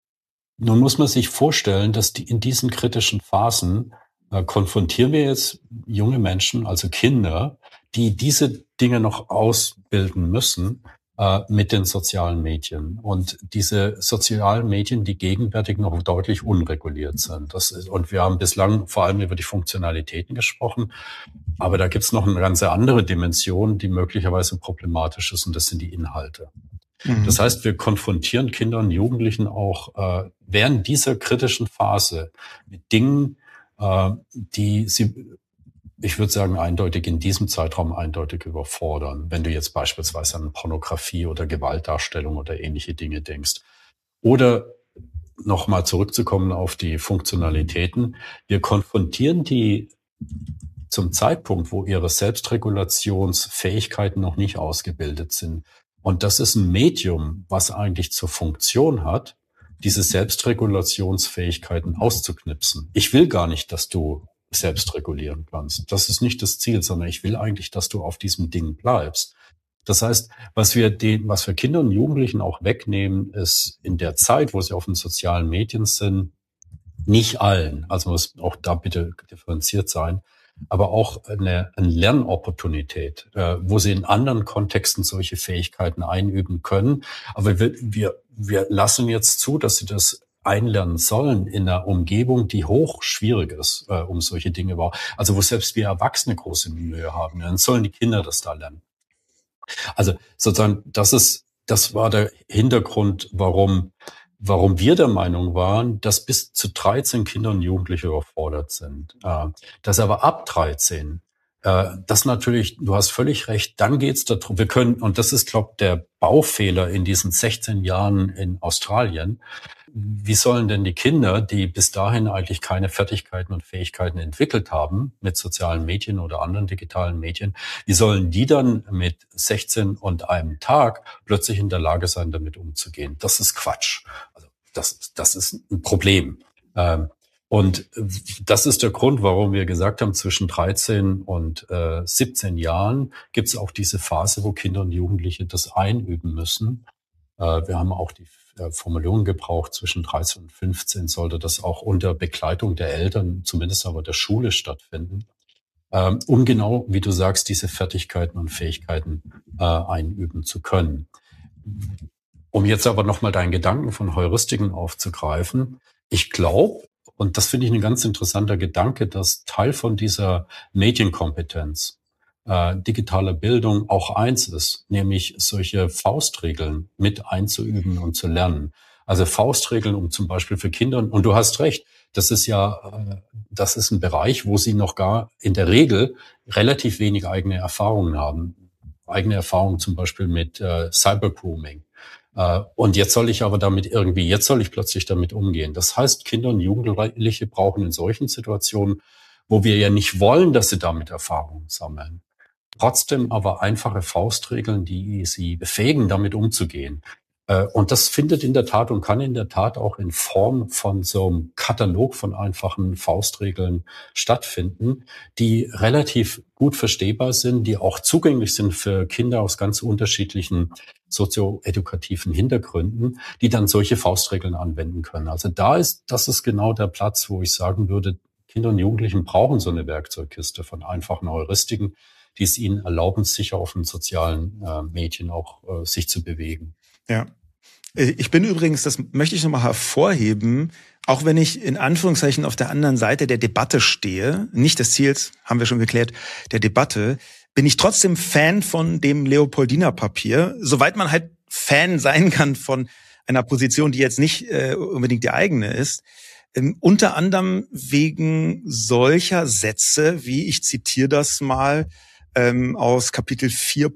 nun muss man sich vorstellen, dass in diesen kritischen Phasen konfrontieren wir jetzt junge Menschen, also Kinder, die diese Dinge noch ausbilden müssen mit den sozialen Medien. Und diese sozialen Medien, die gegenwärtig noch deutlich unreguliert sind. Und wir haben bislang vor allem über die Funktionalitäten gesprochen. Aber da gibt's noch eine ganz andere Dimension, die möglicherweise problematisch ist, und das sind die Inhalte. Das heißt, wir konfrontieren Kinder und Jugendlichen auch während dieser kritischen Phase mit Dingen, die sie, ich würde sagen, in diesem Zeitraum eindeutig überfordern. Wenn du jetzt beispielsweise an Pornografie oder Gewaltdarstellung oder ähnliche Dinge denkst. Oder nochmal zurückzukommen auf die Funktionalitäten. Wir konfrontieren die zum Zeitpunkt, wo ihre Selbstregulationsfähigkeiten noch nicht ausgebildet sind. Und das ist ein Medium, was eigentlich zur Funktion hat, diese Selbstregulationsfähigkeiten auszuknipsen. Ich will gar nicht, dass du selbst regulieren kannst. Das ist nicht das Ziel, sondern ich will eigentlich, dass du auf diesem Ding bleibst. Das heißt, was wir Kindern und Jugendlichen auch wegnehmen, ist in der Zeit, wo sie auf den sozialen Medien sind, nicht allen, also muss auch da bitte differenziert sein, aber auch eine Lernopportunität, wo sie in anderen Kontexten solche Fähigkeiten einüben können. Aber wir lassen jetzt zu, dass sie das einlernen sollen in einer Umgebung, die hoch schwierig ist, um solche Dinge überhaupt. Also wo selbst wir Erwachsene große Mühe haben, dann sollen die Kinder das da lernen. Also sozusagen, das war der Hintergrund, warum wir der Meinung waren, dass bis zu 13 Kinder und Jugendliche überfordert sind. Dass aber ab 13, das natürlich, du hast völlig recht, dann geht's darum, und das ist, glaube ich, der Baufehler in diesen 16 Jahren in Australien. Wie sollen denn die Kinder, die bis dahin eigentlich keine Fertigkeiten und Fähigkeiten entwickelt haben mit sozialen Medien oder anderen digitalen Medien, wie sollen die dann mit 16 und einem Tag plötzlich in der Lage sein, damit umzugehen? Das ist Quatsch. Also das ist ein Problem. Und das ist der Grund, warum wir gesagt haben, zwischen 13 und 17 Jahren gibt es auch diese Phase, wo Kinder und Jugendliche das einüben müssen. Wir haben auch die Formulierung gebraucht, zwischen 13 und 15 sollte das auch unter Begleitung der Eltern, zumindest aber der Schule stattfinden, um genau, wie du sagst, diese Fertigkeiten und Fähigkeiten einüben zu können. Um jetzt aber nochmal deinen Gedanken von Heuristiken aufzugreifen, ich glaube, und das finde ich ein ganz interessanter Gedanke, dass Teil von dieser Medienkompetenz, digitaler Bildung auch eins ist, nämlich solche Faustregeln mit einzuüben und zu lernen. Also Faustregeln, um zum Beispiel für Kinder, und du hast recht, das ist ein Bereich, wo sie noch gar in der Regel relativ wenig eigene Erfahrungen haben. Eigene Erfahrungen zum Beispiel mit Cybergrooming. Und jetzt soll ich plötzlich damit umgehen. Das heißt, Kinder und Jugendliche brauchen in solchen Situationen, wo wir ja nicht wollen, dass sie damit Erfahrungen sammeln, trotzdem aber einfache Faustregeln, die sie befähigen, damit umzugehen. Und das findet in der Tat und kann in der Tat auch in Form von so einem Katalog von einfachen Faustregeln stattfinden, die relativ gut verstehbar sind, die auch zugänglich sind für Kinder aus ganz unterschiedlichen sozioedukativen Hintergründen, die dann solche Faustregeln anwenden können. Also das ist genau der Platz, wo ich sagen würde, Kinder und Jugendlichen brauchen so eine Werkzeugkiste von einfachen Heuristiken, die es ihnen erlauben, sicher auf den sozialen Medien auch sich zu bewegen. Ja. Ich bin übrigens, das möchte ich nochmal hervorheben, auch wenn ich in Anführungszeichen auf der anderen Seite der Debatte stehe, nicht des Ziels, haben wir schon geklärt, der Debatte, bin ich trotzdem Fan von dem Leopoldina-Papier, soweit man halt Fan sein kann von einer Position, die jetzt nicht unbedingt die eigene ist. Unter anderem wegen solcher Sätze, wie ich zitiere das mal, aus Kapitel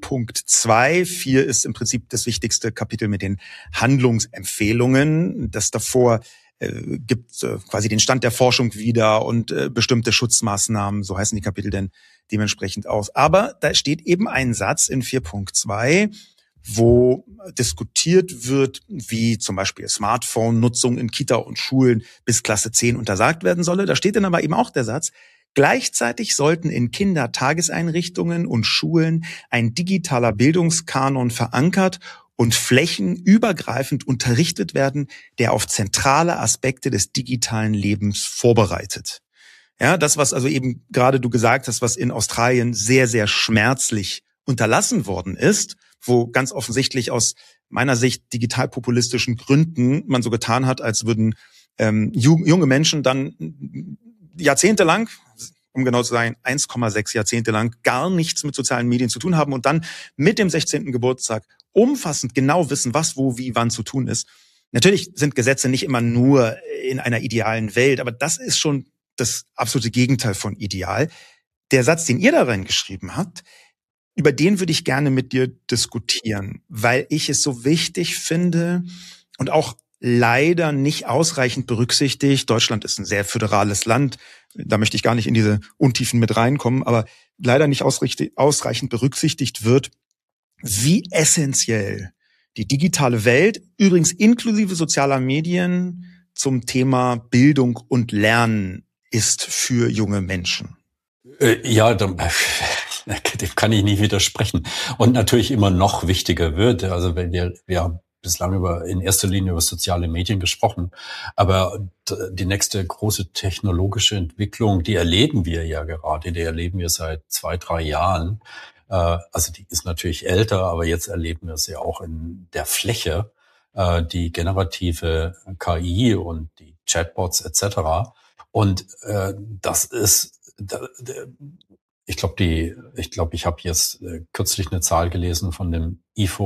4.2. 4 ist im Prinzip das wichtigste Kapitel mit den Handlungsempfehlungen. Das davor gibt quasi den Stand der Forschung wieder und bestimmte Schutzmaßnahmen, so heißen die Kapitel denn dementsprechend aus. Aber da steht eben ein Satz in 4.2, wo diskutiert wird, wie zum Beispiel Smartphone-Nutzung in Kita und Schulen bis Klasse 10 untersagt werden solle. Da steht dann aber eben auch der Satz, gleichzeitig sollten in Kindertageseinrichtungen und Schulen ein digitaler Bildungskanon verankert und flächenübergreifend unterrichtet werden, der auf zentrale Aspekte des digitalen Lebens vorbereitet. Ja, das, was also eben gerade du gesagt hast, was in Australien sehr, sehr schmerzlich unterlassen worden ist, wo ganz offensichtlich aus meiner Sicht digitalpopulistischen Gründen man so getan hat, als würden junge Menschen dann jahrzehntelang, um genau zu sein, 1,6 Jahrzehnte lang gar nichts mit sozialen Medien zu tun haben und dann mit dem 16. Geburtstag umfassend genau wissen, was, wo, wie, wann zu tun ist. Natürlich sind Gesetze nicht immer nur in einer idealen Welt, aber das ist schon das absolute Gegenteil von ideal. Der Satz, den ihr da reingeschrieben habt, über den würde ich gerne mit dir diskutieren, weil ich es so wichtig finde und auch leider nicht ausreichend berücksichtigt. Deutschland ist ein sehr föderales Land, da möchte ich gar nicht in diese Untiefen mit reinkommen, aber leider nicht ausreichend berücksichtigt wird, wie essentiell die digitale Welt, übrigens inklusive sozialer Medien, zum Thema Bildung und Lernen ist für junge Menschen. Ja, dem kann ich nicht widersprechen. Und natürlich immer noch wichtiger wird. Also wir haben bislang in erster Linie über soziale Medien gesprochen. Aber die nächste große technologische Entwicklung, die erleben wir ja gerade. Die erleben wir seit 2-3 Jahren. Also die ist natürlich älter, aber jetzt erleben wir sie auch in der Fläche, die generative KI und die Chatbots etc. Und das ist ich glaube, ich habe jetzt kürzlich eine Zahl gelesen von dem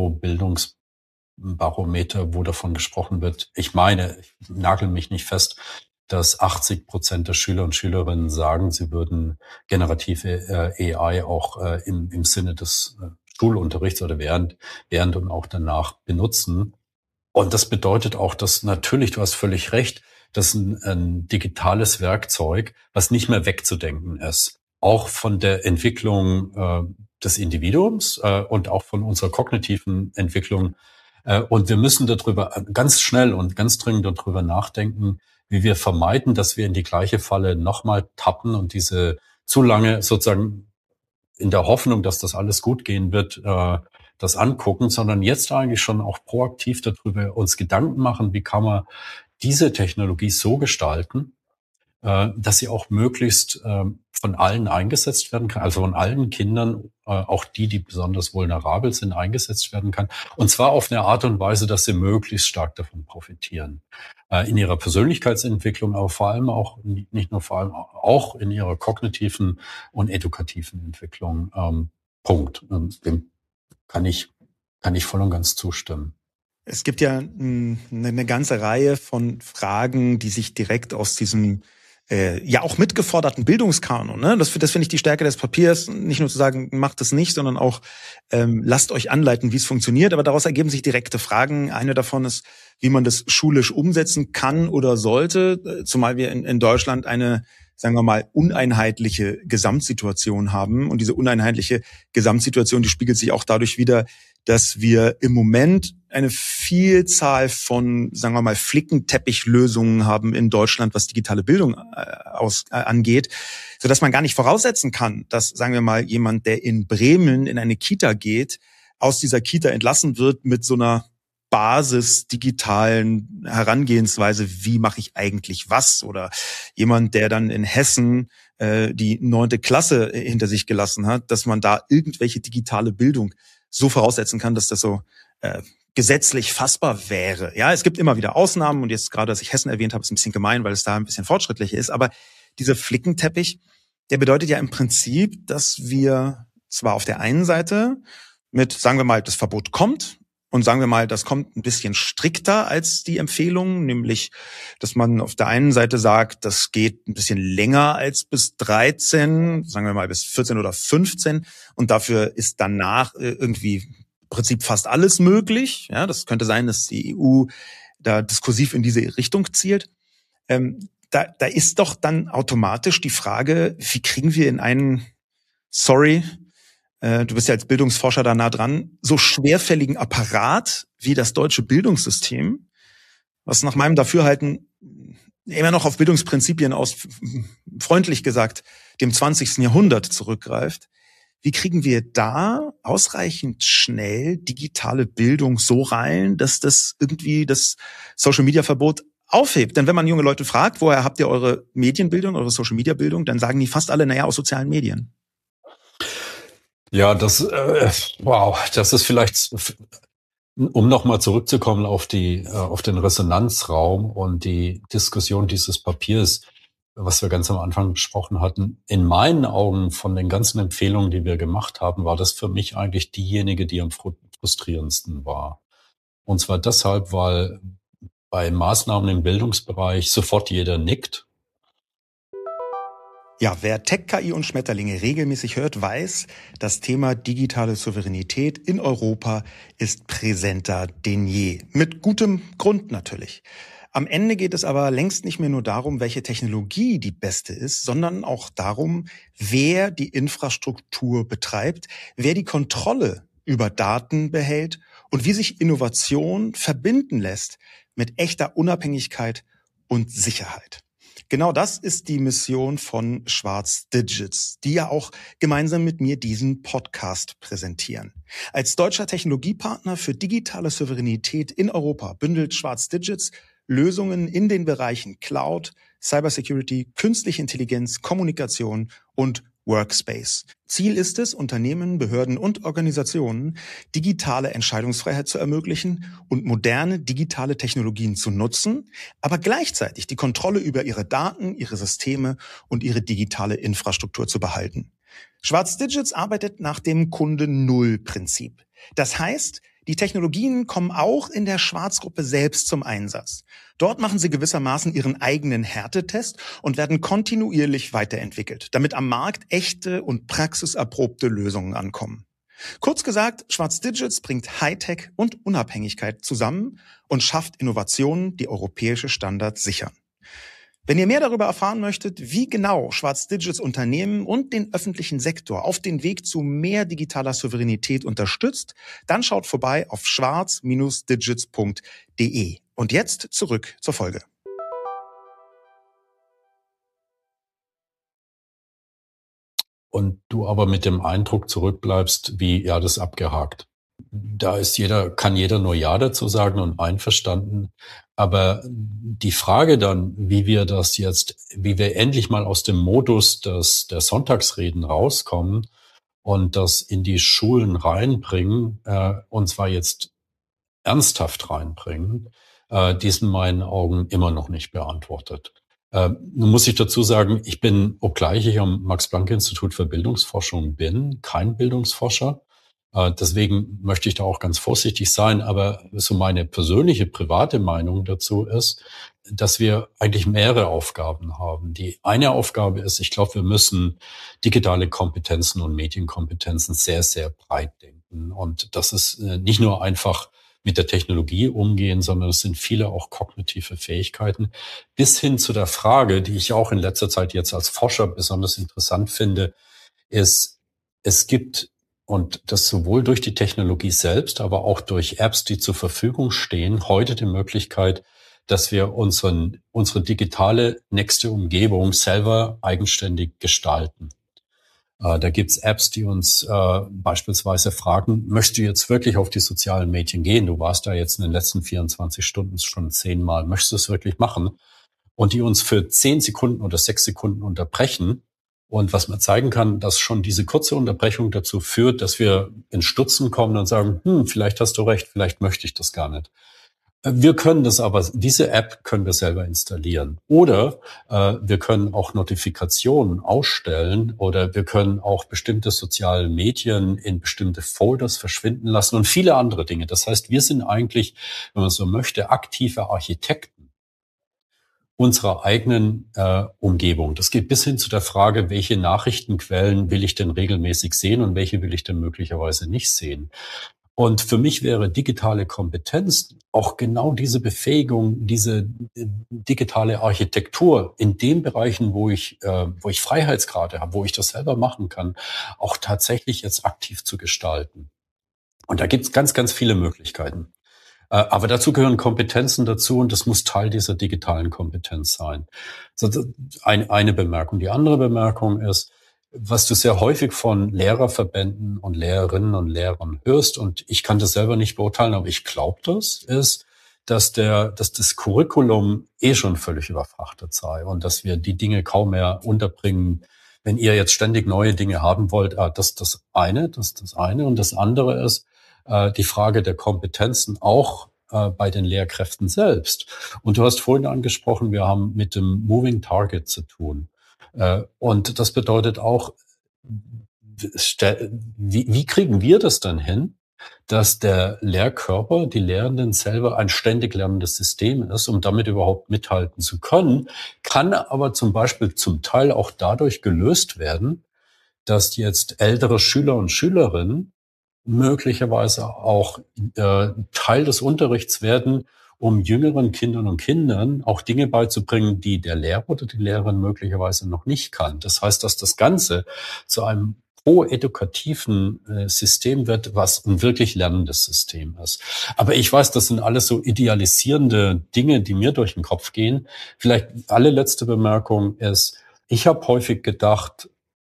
IFO-Bildungsbarometer, wo davon gesprochen wird. Ich nagel mich nicht fest, dass 80% der Schüler und Schülerinnen sagen, sie würden generative AI auch im Sinne des Schulunterrichts oder während und auch danach benutzen. Und das bedeutet auch, dass natürlich, du hast völlig recht, dass ein digitales Werkzeug, was nicht mehr wegzudenken ist, auch von der Entwicklung des Individuums und auch von unserer kognitiven Entwicklung. Und wir müssen darüber ganz schnell und ganz dringend darüber nachdenken, wie wir vermeiden, dass wir in die gleiche Falle nochmal tappen und diese zu lange sozusagen in der Hoffnung, dass das alles gut gehen wird, das angucken, sondern jetzt eigentlich schon auch proaktiv darüber uns Gedanken machen, wie kann man diese Technologie so gestalten, dass sie auch möglichst von allen eingesetzt werden kann, also von allen Kindern, auch die besonders vulnerabel sind, eingesetzt werden kann. Und zwar auf eine Art und Weise, dass sie möglichst stark davon profitieren. In ihrer Persönlichkeitsentwicklung, aber vor allem auch, nicht nur vor allem, auch in ihrer kognitiven und edukativen Entwicklung. Punkt. Dem kann ich voll und ganz zustimmen. Es gibt ja eine ganze Reihe von Fragen, die sich direkt aus diesem ja auch mitgeforderten Bildungskanon, ne? Das finde ich die Stärke des Papiers, nicht nur zu sagen, macht es nicht, sondern auch lasst euch anleiten, wie es funktioniert, aber daraus ergeben sich direkte Fragen. Eine davon ist, wie man das schulisch umsetzen kann oder sollte, zumal wir in Deutschland eine, sagen wir mal, uneinheitliche Gesamtsituation haben. Und diese uneinheitliche Gesamtsituation, die spiegelt sich auch dadurch wider, dass wir im Moment eine Vielzahl von, sagen wir mal, Flickenteppichlösungen haben in Deutschland, was digitale Bildung angeht, sodass man gar nicht voraussetzen kann, dass, sagen wir mal, jemand, der in Bremen in eine Kita geht, aus dieser Kita entlassen wird mit so einer basisdigitalen Herangehensweise, wie mache ich eigentlich was? Oder jemand, der dann in Hessen die 9. Klasse hinter sich gelassen hat, dass man da irgendwelche digitale Bildung so voraussetzen kann, dass das so gesetzlich fassbar wäre. Ja, es gibt immer wieder Ausnahmen und jetzt gerade, dass ich Hessen erwähnt habe, ist ein bisschen gemein, weil es da ein bisschen fortschrittlicher ist. Aber dieser Flickenteppich, der bedeutet ja im Prinzip, dass wir zwar auf der einen Seite mit, sagen wir mal, das Verbot kommt, und sagen wir mal, das kommt ein bisschen strikter als die Empfehlung, nämlich, dass man auf der einen Seite sagt, das geht ein bisschen länger als bis 13, sagen wir mal bis 14 oder 15, und dafür ist danach irgendwie im Prinzip fast alles möglich. Ja, das könnte sein, dass die EU da diskursiv in diese Richtung zielt. Da ist doch dann automatisch die Frage, wie kriegen wir in einen, du bist ja als Bildungsforscher da nah dran, so schwerfälligen Apparat wie das deutsche Bildungssystem, was nach meinem Dafürhalten immer noch auf Bildungsprinzipien aus, freundlich gesagt, dem 20. Jahrhundert zurückgreift. Wie kriegen wir da ausreichend schnell digitale Bildung so rein, dass das irgendwie das Social-Media-Verbot aufhebt? Denn wenn man junge Leute fragt, woher habt ihr eure Medienbildung, eure Social-Media-Bildung, dann sagen die fast alle, naja, aus sozialen Medien. Ja, das ist vielleicht, um nochmal zurückzukommen auf den Resonanzraum und die Diskussion dieses Papiers, was wir ganz am Anfang besprochen hatten. In meinen Augen von den ganzen Empfehlungen, die wir gemacht haben, war das für mich eigentlich diejenige, die am frustrierendsten war. Und zwar deshalb, weil bei Maßnahmen im Bildungsbereich sofort jeder nickt. Ja, wer Tech, KI und Schmetterlinge regelmäßig hört, weiß, das Thema digitale Souveränität in Europa ist präsenter denn je. Mit gutem Grund natürlich. Am Ende geht es aber längst nicht mehr nur darum, welche Technologie die beste ist, sondern auch darum, wer die Infrastruktur betreibt, wer die Kontrolle über Daten behält und wie sich Innovation verbinden lässt mit echter Unabhängigkeit und Sicherheit. Genau das ist die Mission von Schwarz Digits, die ja auch gemeinsam mit mir diesen Podcast präsentieren. Als deutscher Technologiepartner für digitale Souveränität in Europa bündelt Schwarz Digits Lösungen in den Bereichen Cloud, Cybersecurity, künstliche Intelligenz, Kommunikation und Workspace. Ziel ist es, Unternehmen, Behörden und Organisationen digitale Entscheidungsfreiheit zu ermöglichen und moderne digitale Technologien zu nutzen, aber gleichzeitig die Kontrolle über ihre Daten, ihre Systeme und ihre digitale Infrastruktur zu behalten. Schwarz Digits arbeitet nach dem Kunde-Null-Prinzip. Das heißt, die Technologien kommen auch in der Schwarz-Gruppe selbst zum Einsatz. Dort machen sie gewissermaßen ihren eigenen Härtetest und werden kontinuierlich weiterentwickelt, damit am Markt echte und praxiserprobte Lösungen ankommen. Kurz gesagt, Schwarz Digits bringt Hightech und Unabhängigkeit zusammen und schafft Innovationen, die europäische Standards sichern. Wenn ihr mehr darüber erfahren möchtet, wie genau Schwarz Digits Unternehmen und den öffentlichen Sektor auf den Weg zu mehr digitaler Souveränität unterstützt, dann schaut vorbei auf schwarz-digits.de. Und jetzt zurück zur Folge. Und du aber mit dem Eindruck zurückbleibst, wie, ja, das ist abgehakt. Da kann jeder nur Ja dazu sagen und einverstanden. Aber die Frage dann, wie wir endlich mal aus dem Modus der Sonntagsreden rauskommen und das in die Schulen reinbringen, und zwar jetzt ernsthaft reinbringen, die ist in meinen Augen immer noch nicht beantwortet. Nun muss ich dazu sagen, obgleich ich am Max-Planck-Institut für Bildungsforschung bin, kein Bildungsforscher. Deswegen möchte ich da auch ganz vorsichtig sein. Aber so meine persönliche, private Meinung dazu ist, dass wir eigentlich mehrere Aufgaben haben. Die eine Aufgabe ist, ich glaube, wir müssen digitale Kompetenzen und Medienkompetenzen sehr, sehr breit denken. Und das ist nicht nur einfach mit der Technologie umgehen, sondern es sind viele auch kognitive Fähigkeiten. Bis hin zu der Frage, die ich auch in letzter Zeit jetzt als Forscher besonders interessant finde, ist, es gibt, und das sowohl durch die Technologie selbst, aber auch durch Apps, die zur Verfügung stehen, heute die Möglichkeit, dass wir unsere digitale nächste Umgebung selber eigenständig gestalten. Da gibt's Apps, die uns beispielsweise fragen, möchtest du jetzt wirklich auf die sozialen Medien gehen? Du warst da jetzt in den letzten 24 Stunden schon 10-mal. Möchtest du es wirklich machen? Und die uns für 10 Sekunden oder 6 Sekunden unterbrechen. Und was man zeigen kann, dass schon diese kurze Unterbrechung dazu führt, dass wir in Stutzen kommen und sagen, vielleicht hast du recht, vielleicht möchte ich das gar nicht. Wir können das aber, diese App können wir selber installieren. Oder wir können auch Notifikationen ausstellen oder wir können auch bestimmte soziale Medien in bestimmte Folders verschwinden lassen und viele andere Dinge. Das heißt, wir sind eigentlich, wenn man so möchte, aktive Architekten unserer eigenen Umgebung. Das geht bis hin zu der Frage, welche Nachrichtenquellen will ich denn regelmäßig sehen und welche will ich denn möglicherweise nicht sehen. Und für mich wäre digitale Kompetenz auch genau diese Befähigung, diese digitale Architektur in den Bereichen, wo ich Freiheitsgrade habe, wo ich das selber machen kann, auch tatsächlich jetzt aktiv zu gestalten. Und da gibt es ganz, ganz viele Möglichkeiten. Aber dazu gehören Kompetenzen dazu und das muss Teil dieser digitalen Kompetenz sein. Eine Bemerkung. Die andere Bemerkung ist, was du sehr häufig von Lehrerverbänden und Lehrerinnen und Lehrern hörst, und ich kann das selber nicht beurteilen, aber ich glaube das, ist, dass das Curriculum schon völlig überfrachtet sei und dass wir die Dinge kaum mehr unterbringen. Wenn ihr jetzt ständig neue Dinge haben wollt, das ist das eine. Und das andere ist die Frage der Kompetenzen auch bei den Lehrkräften selbst. Und du hast vorhin angesprochen, wir haben mit dem Moving Target zu tun. Und das bedeutet auch, wie kriegen wir das dann hin, dass der Lehrkörper, die Lehrenden selber ein ständig lernendes System ist, um damit überhaupt mithalten zu können, kann aber zum Beispiel zum Teil auch dadurch gelöst werden, dass jetzt ältere Schüler und Schülerinnen möglicherweise auch Teil des Unterrichts werden, um jüngeren Kindern und Kindern auch Dinge beizubringen, die der Lehrer oder die Lehrerin möglicherweise noch nicht kann. Das heißt, dass das Ganze zu einem pro-edukativen System wird, was ein wirklich lernendes System ist. Aber ich weiß, das sind alles so idealisierende Dinge, die mir durch den Kopf gehen. Vielleicht allerletzte Bemerkung ist, ich habe häufig gedacht,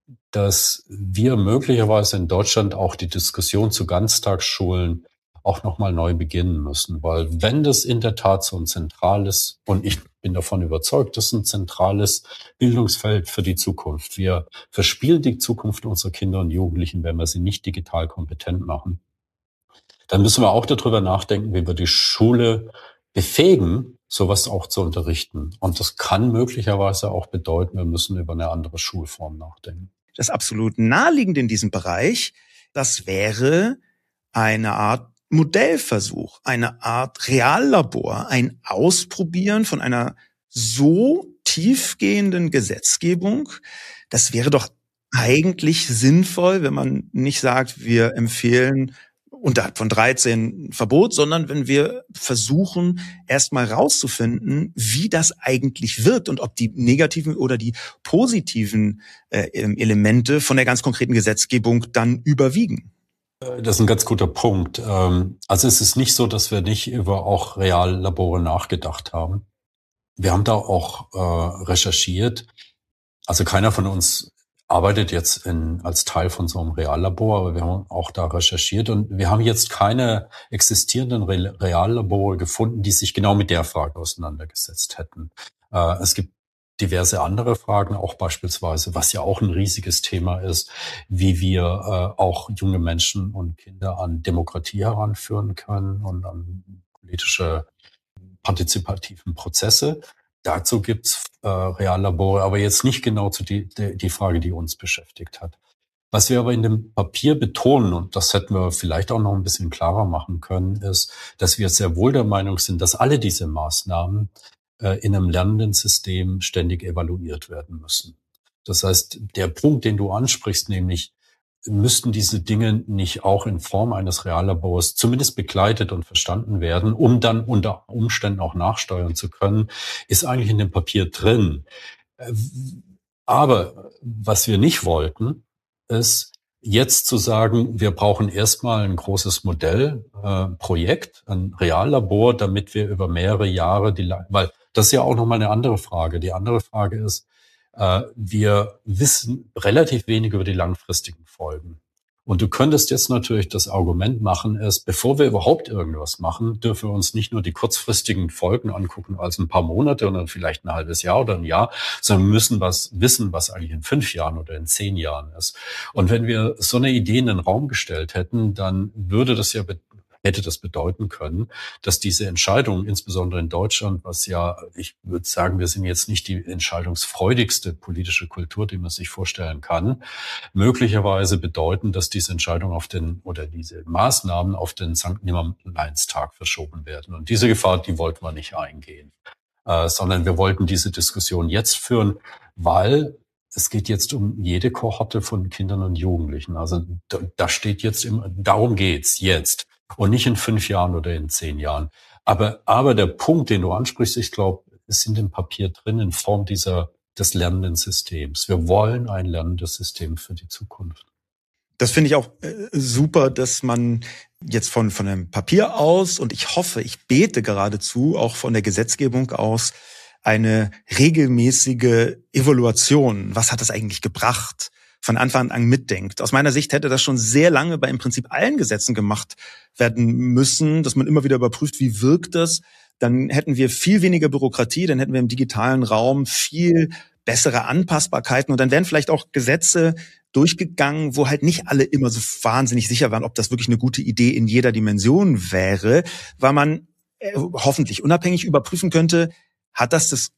dass wir möglicherweise in Deutschland auch die Diskussion zu Ganztagsschulen auch nochmal neu beginnen müssen. Weil wenn das in der Tat so ein zentrales, und ich bin davon überzeugt, das ist ein zentrales Bildungsfeld für die Zukunft. Wir verspielen die Zukunft unserer Kinder und Jugendlichen, wenn wir sie nicht digital kompetent machen. Dann müssen wir auch darüber nachdenken, wie wir die Schule befähigen, sowas auch zu unterrichten. Und das kann möglicherweise auch bedeuten, wir müssen über eine andere Schulform nachdenken. Das absolut naheliegende in diesem Bereich, das wäre eine Art Modellversuch, eine Art Reallabor, ein Ausprobieren von einer so tiefgehenden Gesetzgebung. Das wäre doch eigentlich sinnvoll, wenn man nicht sagt, wir empfehlen unterhalb von 13 Verbot, sondern wenn wir versuchen, erstmal rauszufinden, wie das eigentlich wird und ob die negativen oder die positiven Elemente von der ganz konkreten Gesetzgebung dann überwiegen. Das ist ein ganz guter Punkt. Also es ist nicht so, dass wir nicht über auch Reallabore nachgedacht haben. Wir haben da auch recherchiert. Also keiner von uns arbeitet jetzt als Teil von so einem Reallabor, aber wir haben auch da recherchiert und wir haben jetzt keine existierenden Reallabore gefunden, die sich genau mit der Frage auseinandergesetzt hätten. Es gibt diverse andere Fragen, auch beispielsweise, was ja auch ein riesiges Thema ist, wie wir auch junge Menschen und Kinder an Demokratie heranführen können und an politische partizipativen Prozesse. Dazu gibt's Reallabore, aber jetzt nicht genau zu die Frage, die uns beschäftigt hat. Was wir aber in dem Papier betonen, und das hätten wir vielleicht auch noch ein bisschen klarer machen können, ist, dass wir sehr wohl der Meinung sind, dass alle diese Maßnahmen in einem lernenden System ständig evaluiert werden müssen. Das heißt, der Punkt, den du ansprichst, nämlich müssten diese Dinge nicht auch in Form eines Reallabors zumindest begleitet und verstanden werden, um dann unter Umständen auch nachsteuern zu können, ist eigentlich in dem Papier drin. Aber was wir nicht wollten, ist jetzt zu sagen, wir brauchen erstmal ein großes Modellprojekt, ein Reallabor, damit wir über mehrere Jahre weil das ist ja auch nochmal eine andere Frage. Die andere Frage ist, wir wissen relativ wenig über die langfristigen Folgen. Und du könntest jetzt natürlich das Argument machen, ist, bevor wir überhaupt irgendwas machen, dürfen wir uns nicht nur die kurzfristigen Folgen angucken, als ein paar Monate und dann vielleicht ein halbes Jahr oder ein Jahr, sondern wir müssen wissen, was eigentlich in 5 Jahren oder in 10 Jahren ist. Und wenn wir so eine Idee in den Raum gestellt hätten, dann würde das ja hätte das bedeuten können, dass diese Entscheidung, insbesondere in Deutschland, was ja, ich würde sagen, wir sind jetzt nicht die entscheidungsfreudigste politische Kultur, die man sich vorstellen kann, möglicherweise bedeuten, dass diese Entscheidung oder diese Maßnahmen auf den Sankt Nimmerleinstag verschoben werden. Und diese Gefahr, die wollten wir nicht eingehen, sondern wir wollten diese Diskussion jetzt führen, weil es geht jetzt um jede Kohorte von Kindern und Jugendlichen. Also da steht jetzt darum geht's jetzt und nicht in 5 Jahren oder in 10 Jahren. Aber der Punkt, den du ansprichst, ich glaube, es sind im Papier drin in Form des lernenden Systems. Wir wollen ein lernendes System für die Zukunft. Das finde ich auch super, dass man jetzt von einem Papier aus und ich hoffe, ich bete geradezu auch von der Gesetzgebung aus eine regelmäßige Evaluation. Was hat das eigentlich gebracht? Von Anfang an mitdenkt. Aus meiner Sicht hätte das schon sehr lange bei im Prinzip allen Gesetzen gemacht werden müssen, dass man immer wieder überprüft, wie wirkt das? Dann hätten wir viel weniger Bürokratie, dann hätten wir im digitalen Raum viel bessere Anpassbarkeiten und dann wären vielleicht auch Gesetze durchgegangen, wo halt nicht alle immer so wahnsinnig sicher waren, ob das wirklich eine gute Idee in jeder Dimension wäre, weil man hoffentlich unabhängig überprüfen könnte, hat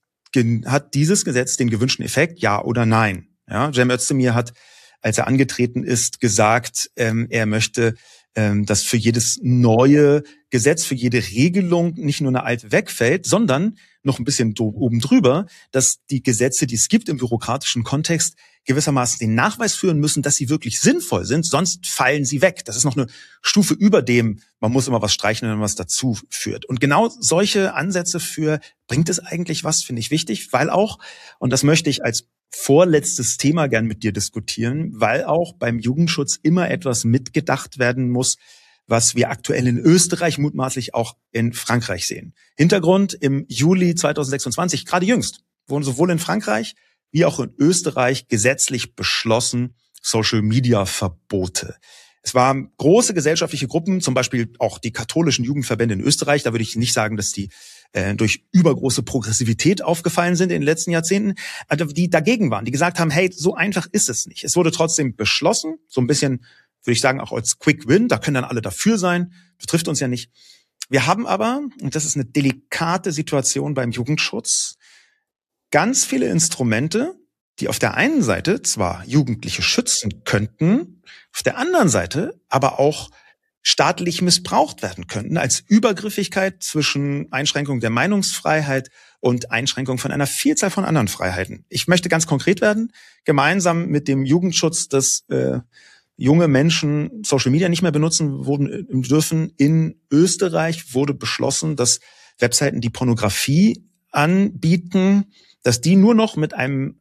dieses Gesetz den gewünschten Effekt, ja oder nein? Ja, Cem Özdemir hat, als er angetreten ist, gesagt, er möchte, dass für jedes neue Gesetz, für jede Regelung nicht nur eine alte wegfällt, sondern noch ein bisschen oben drüber, dass die Gesetze, die es gibt im bürokratischen Kontext, gewissermaßen den Nachweis führen müssen, dass sie wirklich sinnvoll sind, sonst fallen sie weg. Das ist noch eine Stufe über dem, man muss immer was streichen, wenn man was dazu führt. Und genau solche Ansätze bringt es eigentlich was, finde ich wichtig, weil auch, und das möchte ich als vorletztes Thema gern mit dir diskutieren, weil auch beim Jugendschutz immer etwas mitgedacht werden muss, was wir aktuell in Österreich, mutmaßlich auch in Frankreich sehen. Hintergrund: im Juli 2026, gerade jüngst, wurden sowohl in Frankreich wie auch in Österreich gesetzlich beschlossen Social-Media-Verbote. Es waren große gesellschaftliche Gruppen, zum Beispiel auch die katholischen Jugendverbände in Österreich. Da würde ich nicht sagen, dass die durch übergroße Progressivität aufgefallen sind in den letzten Jahrzehnten, die dagegen waren, die gesagt haben, hey, so einfach ist es nicht. Es wurde trotzdem beschlossen, so ein bisschen, würde ich sagen, auch als Quick Win. Da können dann alle dafür sein. Betrifft uns ja nicht. Wir haben aber, und das ist eine delikate Situation beim Jugendschutz, ganz viele Instrumente, die auf der einen Seite zwar Jugendliche schützen könnten, auf der anderen Seite aber auch staatlich missbraucht werden könnten als Übergriffigkeit zwischen Einschränkung der Meinungsfreiheit und Einschränkung von einer Vielzahl von anderen Freiheiten. Ich möchte ganz konkret werden. Gemeinsam mit dem Jugendschutz, dass junge Menschen Social Media nicht mehr benutzen dürfen, in Österreich wurde beschlossen, dass Webseiten, die Pornografie anbieten, dass die nur noch mit einem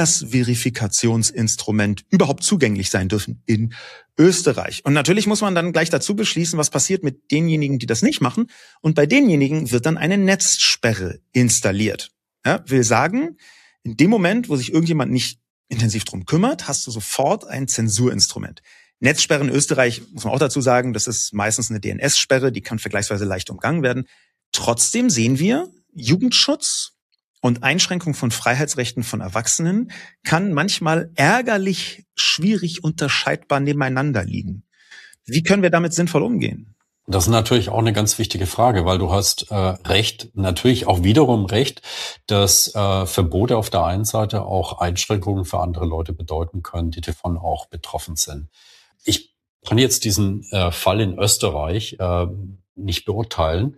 Altersverifikationsinstrument überhaupt zugänglich sein dürfen in Österreich. Und natürlich muss man dann gleich dazu beschließen, was passiert mit denjenigen, die das nicht machen. Und bei denjenigen wird dann eine Netzsperre installiert. Ja, will sagen, in dem Moment, wo sich irgendjemand nicht intensiv drum kümmert, hast du sofort ein Zensurinstrument. Netzsperre in Österreich, muss man auch dazu sagen, das ist meistens eine DNS-Sperre, die kann vergleichsweise leicht umgangen werden. Trotzdem sehen wir, Jugendschutz und Einschränkung von Freiheitsrechten von Erwachsenen kann manchmal ärgerlich, schwierig unterscheidbar nebeneinander liegen. Wie können wir damit sinnvoll umgehen? Das ist natürlich auch eine ganz wichtige Frage, weil du hast recht, natürlich auch wiederum recht, dass Verbote auf der einen Seite auch Einschränkungen für andere Leute bedeuten können, die davon auch betroffen sind. Ich kann jetzt diesen Fall in Österreich nicht beurteilen.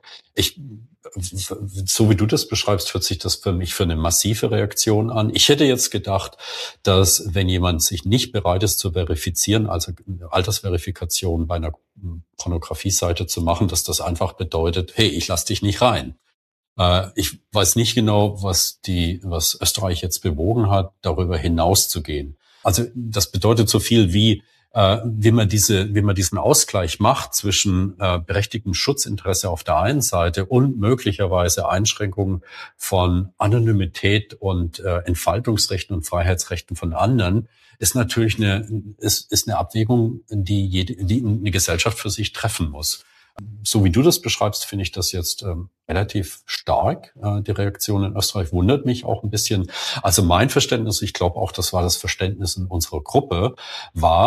So wie du das beschreibst, hört sich das für mich für eine massive Reaktion an. Ich hätte jetzt gedacht, dass wenn jemand sich nicht bereit ist zu verifizieren, also eine Altersverifikation bei einer Pornografie-Seite zu machen, dass das einfach bedeutet, hey, ich lass dich nicht rein. Ich weiß nicht genau, was Österreich jetzt bewogen hat, darüber hinauszugehen. Also das bedeutet so viel wie wie man diesen Ausgleich macht zwischen berechtigtem Schutzinteresse auf der einen Seite und möglicherweise Einschränkungen von Anonymität und Entfaltungsrechten und Freiheitsrechten von anderen, ist natürlich eine Abwägung, die eine Gesellschaft für sich treffen muss. So wie du das beschreibst, finde ich das jetzt relativ stark. Die Reaktion in Österreich wundert mich auch ein bisschen. Also mein Verständnis, ich glaube auch, das war das Verständnis in unserer Gruppe, war,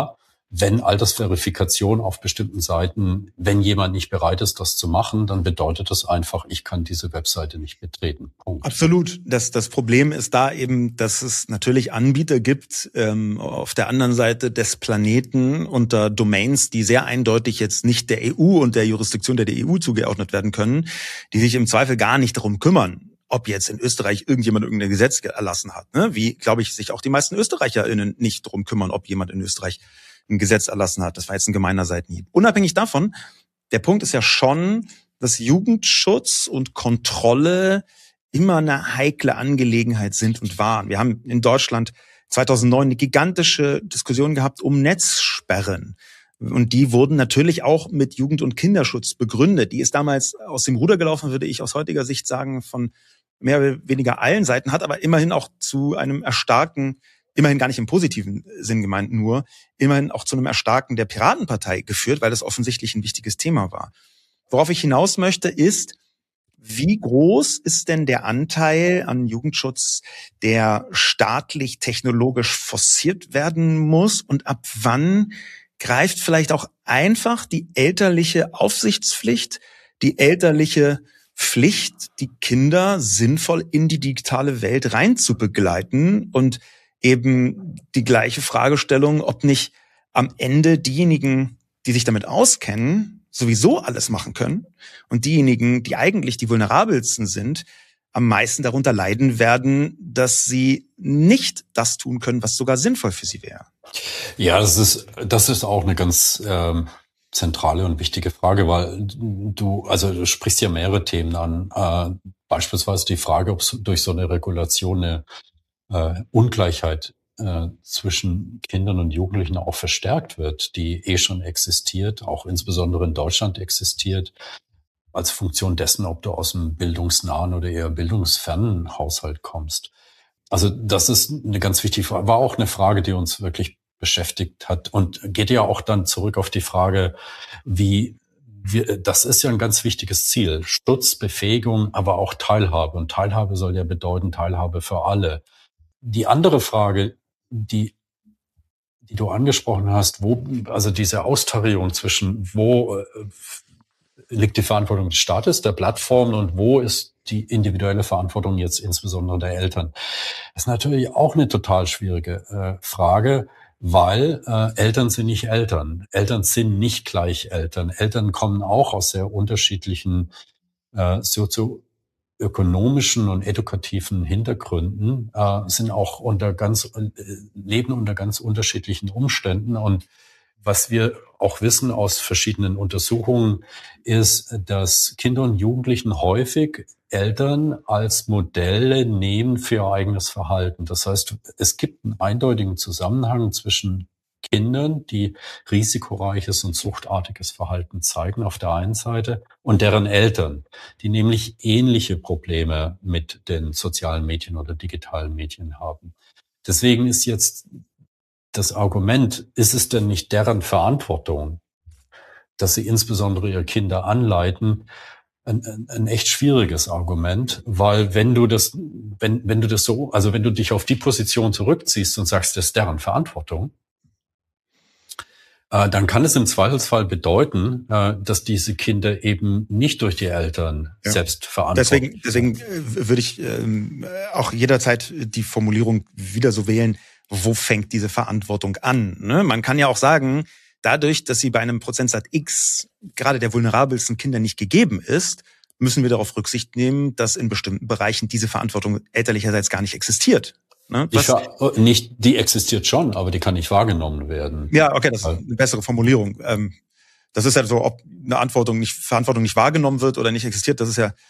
wenn Altersverifikation auf bestimmten Seiten, wenn jemand nicht bereit ist, das zu machen, dann bedeutet das einfach, ich kann diese Webseite nicht betreten. Punkt. Absolut. Das Problem ist da eben, dass es natürlich Anbieter gibt auf der anderen Seite des Planeten unter Domains, die sehr eindeutig jetzt nicht der EU und der Jurisdiktion der EU zugeordnet werden können, die sich im Zweifel gar nicht darum kümmern, ob jetzt in Österreich irgendjemand irgendein Gesetz erlassen hat. Ne? Wie, glaube ich, sich auch die meisten ÖsterreicherInnen nicht darum kümmern, ob jemand in Österreich ein Gesetz erlassen hat. Das war jetzt ein gemeiner Seitenhieb. Unabhängig davon, der Punkt ist ja schon, dass Jugendschutz und Kontrolle immer eine heikle Angelegenheit sind und waren. Wir haben in Deutschland 2009 eine gigantische Diskussion gehabt um Netzsperren. Und die wurden natürlich auch mit Jugend- und Kinderschutz begründet. Die ist damals aus dem Ruder gelaufen, würde ich aus heutiger Sicht sagen, von mehr oder weniger allen Seiten, hat aber immerhin auch zu einem Erstarken, immerhin gar nicht im positiven Sinn gemeint nur, immerhin auch zu einem Erstarken der Piratenpartei geführt, weil das offensichtlich ein wichtiges Thema war. Worauf ich hinaus möchte, ist, wie groß ist denn der Anteil an Jugendschutz, der staatlich technologisch forciert werden muss, und ab wann greift vielleicht auch einfach die elterliche Aufsichtspflicht, die elterliche Pflicht, die Kinder sinnvoll in die digitale Welt rein zu begleiten, und eben die gleiche Fragestellung, ob nicht am Ende diejenigen, die sich damit auskennen, sowieso alles machen können, und diejenigen, die eigentlich die vulnerabelsten sind, am meisten darunter leiden werden, dass sie nicht das tun können, was sogar sinnvoll für sie wäre. Ja, das ist auch eine ganz zentrale und wichtige Frage, weil du sprichst ja mehrere Themen an. Beispielsweise die Frage, ob durch so eine Regulation eine Ungleichheit zwischen Kindern und Jugendlichen auch verstärkt wird, die schon existiert, auch insbesondere in Deutschland existiert, als Funktion dessen, ob du aus einem bildungsnahen oder eher bildungsfernen Haushalt kommst. Also das ist eine ganz wichtige Frage, war auch eine Frage, die uns wirklich beschäftigt hat und geht ja auch dann zurück auf die Frage, das ist ja ein ganz wichtiges Ziel, Schutz, Befähigung, aber auch Teilhabe. Und Teilhabe soll ja bedeuten Teilhabe für alle. Die andere Frage, die du angesprochen hast, also diese Austarierung zwischen wo liegt die Verantwortung des Staates, der Plattformen, und wo ist die individuelle Verantwortung jetzt insbesondere der Eltern, ist natürlich auch eine total schwierige Frage, weil Eltern sind nicht Eltern. Eltern sind nicht gleich Eltern. Eltern kommen auch aus sehr unterschiedlichen sozioökonomischen und edukativen Hintergründen, sind auch leben unter ganz unterschiedlichen Umständen. Und was wir auch wissen aus verschiedenen Untersuchungen ist, dass Kinder und Jugendlichen häufig Eltern als Modelle nehmen für ihr eigenes Verhalten. Das heißt, es gibt einen eindeutigen Zusammenhang zwischen Kindern, die risikoreiches und suchtartiges Verhalten zeigen auf der einen Seite, und deren Eltern, die nämlich ähnliche Probleme mit den sozialen Medien oder digitalen Medien haben. Deswegen ist jetzt das Argument, ist es denn nicht deren Verantwortung, dass sie insbesondere ihre Kinder anleiten, ein echt schwieriges Argument, weil wenn du dich auf die Position zurückziehst und sagst, das ist deren Verantwortung, dann kann es im Zweifelsfall bedeuten, dass diese Kinder eben nicht durch die Eltern selbst verantwortlich sind. Deswegen würde ich auch jederzeit die Formulierung wieder so wählen, wo fängt diese Verantwortung an? Ne? Man kann ja auch sagen, dadurch, dass sie bei einem Prozentsatz X gerade der vulnerabelsten Kinder nicht gegeben ist, müssen wir darauf Rücksicht nehmen, dass in bestimmten Bereichen diese Verantwortung elterlicherseits gar nicht existiert. Ne? Die existiert schon, aber die kann nicht wahrgenommen werden. Ja, okay, das ist eine bessere Formulierung. Das ist ja so, ob eine Verantwortung nicht wahrgenommen wird oder nicht existiert, das ist ja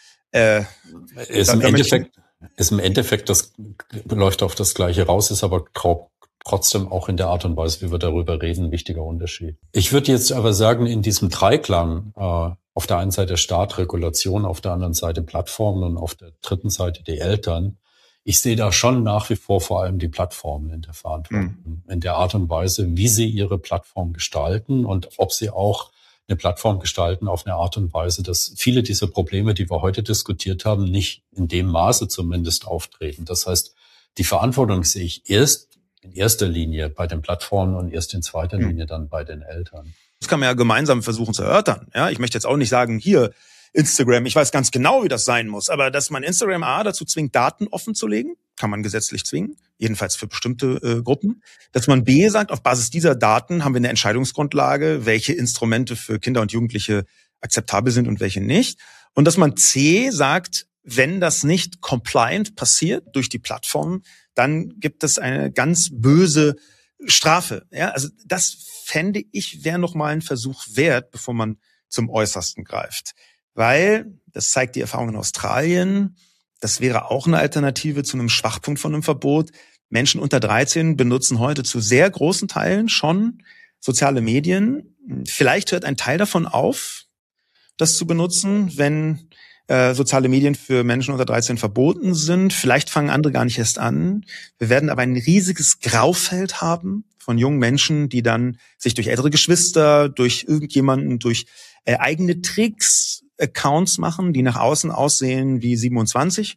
ist im Endeffekt, das läuft auf das Gleiche raus, ist aber trotzdem auch in der Art und Weise, wie wir darüber reden, ein wichtiger Unterschied. Ich würde jetzt aber sagen, in diesem Dreiklang, auf der einen Seite Staat, Regulation, auf der anderen Seite Plattformen und auf der dritten Seite die Eltern, ich sehe da schon nach wie vor allem die Plattformen in der Verantwortung, in der Art und Weise, wie sie ihre Plattform gestalten und ob sie auch eine Plattform gestalten auf eine Art und Weise, dass viele dieser Probleme, die wir heute diskutiert haben, nicht in dem Maße zumindest auftreten. Das heißt, die Verantwortung sehe ich erst in erster Linie bei den Plattformen und erst in zweiter Linie dann bei den Eltern. Das kann man ja gemeinsam versuchen zu erörtern. Ja, ich möchte jetzt auch nicht sagen, hier Instagram, ich weiß ganz genau, wie das sein muss, aber dass man Instagram dazu zwingt, Daten offen zu legen, kann man gesetzlich zwingen, jedenfalls für bestimmte Gruppen. Dass man B sagt, auf Basis dieser Daten haben wir eine Entscheidungsgrundlage, welche Instrumente für Kinder und Jugendliche akzeptabel sind und welche nicht. Und dass man C sagt, wenn das nicht compliant passiert durch die Plattformen, dann gibt es eine ganz böse Strafe. Ja, also das fände ich, wäre noch mal ein Versuch wert, bevor man zum Äußersten greift. Weil, das zeigt die Erfahrung in Australien, das wäre auch eine Alternative zu einem Schwachpunkt von einem Verbot. Menschen unter 13 benutzen heute zu sehr großen Teilen schon soziale Medien. Vielleicht hört ein Teil davon auf, das zu benutzen, wenn soziale Medien für Menschen unter 13 verboten sind. Vielleicht fangen andere gar nicht erst an. Wir werden aber ein riesiges Graufeld haben von jungen Menschen, die dann sich durch ältere Geschwister, durch irgendjemanden, durch eigene Tricks, Accounts machen, die nach außen aussehen wie 27,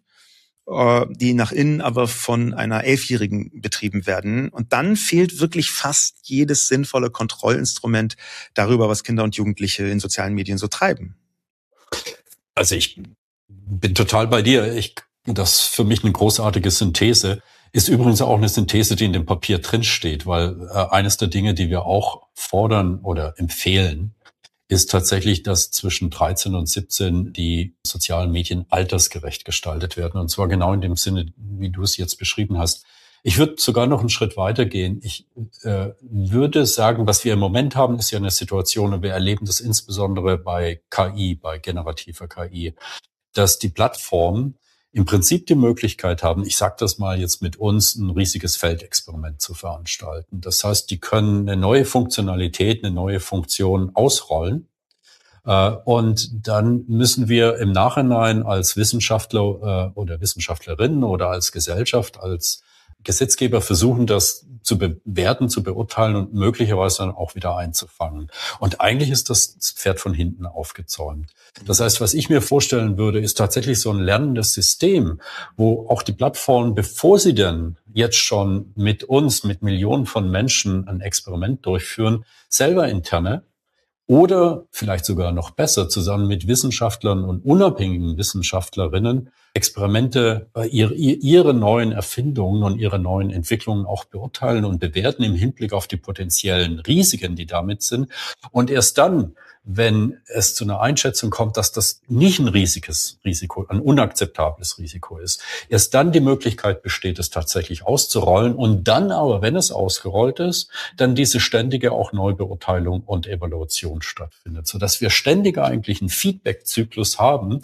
die nach innen aber von einer 11-Jährigen betrieben werden. Und dann fehlt wirklich fast jedes sinnvolle Kontrollinstrument darüber, was Kinder und Jugendliche in sozialen Medien so treiben. Also ich bin total bei dir. Das ist für mich eine großartige Synthese. Ist übrigens auch eine Synthese, die in dem Papier drinsteht, weil eines der Dinge, die wir auch fordern oder empfehlen, ist tatsächlich, dass zwischen 13 und 17 die sozialen Medien altersgerecht gestaltet werden. Und zwar genau in dem Sinne, wie du es jetzt beschrieben hast. Ich würde sogar noch einen Schritt weiter gehen. Ich würde sagen, was wir im Moment haben, ist ja eine Situation, und wir erleben das insbesondere bei KI, bei generativer KI, dass die Plattformen im Prinzip die Möglichkeit haben, ich sage das mal jetzt mit uns, ein riesiges Feldexperiment zu veranstalten. Das heißt, die können eine neue Funktionalität, eine neue Funktion ausrollen. Und dann müssen wir im Nachhinein als Wissenschaftler oder Wissenschaftlerinnen oder als Gesellschaft, als Gesetzgeber versuchen, das zu bewerten, zu beurteilen und möglicherweise dann auch wieder einzufangen. Und eigentlich ist das Pferd von hinten aufgezäumt. Das heißt, was ich mir vorstellen würde, ist tatsächlich so ein lernendes System, wo auch die Plattformen, bevor sie denn jetzt schon mit uns, mit Millionen von Menschen ein Experiment durchführen, selber interne oder vielleicht sogar noch besser zusammen mit Wissenschaftlern und unabhängigen Wissenschaftlerinnen Experimente, ihre neuen Erfindungen und ihre neuen Entwicklungen auch beurteilen und bewerten im Hinblick auf die potenziellen Risiken, die damit sind. Und erst dann, wenn es zu einer Einschätzung kommt, dass das nicht ein riesiges Risiko, ein unakzeptables Risiko ist, erst dann die Möglichkeit besteht, es tatsächlich auszurollen und dann aber, wenn es ausgerollt ist, dann diese ständige auch Neubeurteilung und Evaluation stattfindet, sodass wir ständig eigentlich einen Feedback-Zyklus haben,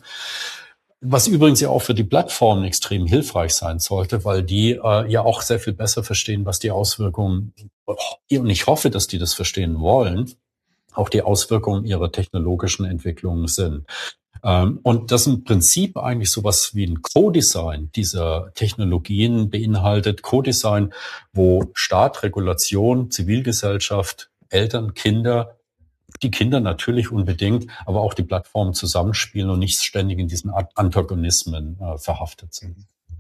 was übrigens ja auch für die Plattformen extrem hilfreich sein sollte, weil die ja auch sehr viel besser verstehen, was die Auswirkungen, und ich hoffe, dass die das verstehen wollen, auch die Auswirkungen ihrer technologischen Entwicklungen sind. Und das im Prinzip eigentlich sowas wie ein Co-Design dieser Technologien beinhaltet. Co-Design, wo Staat, Regulation, Zivilgesellschaft, Eltern, Kinder, die Kinder natürlich unbedingt, aber auch die Plattformen zusammenspielen und nicht ständig in diesen Antagonismen verhaftet sind.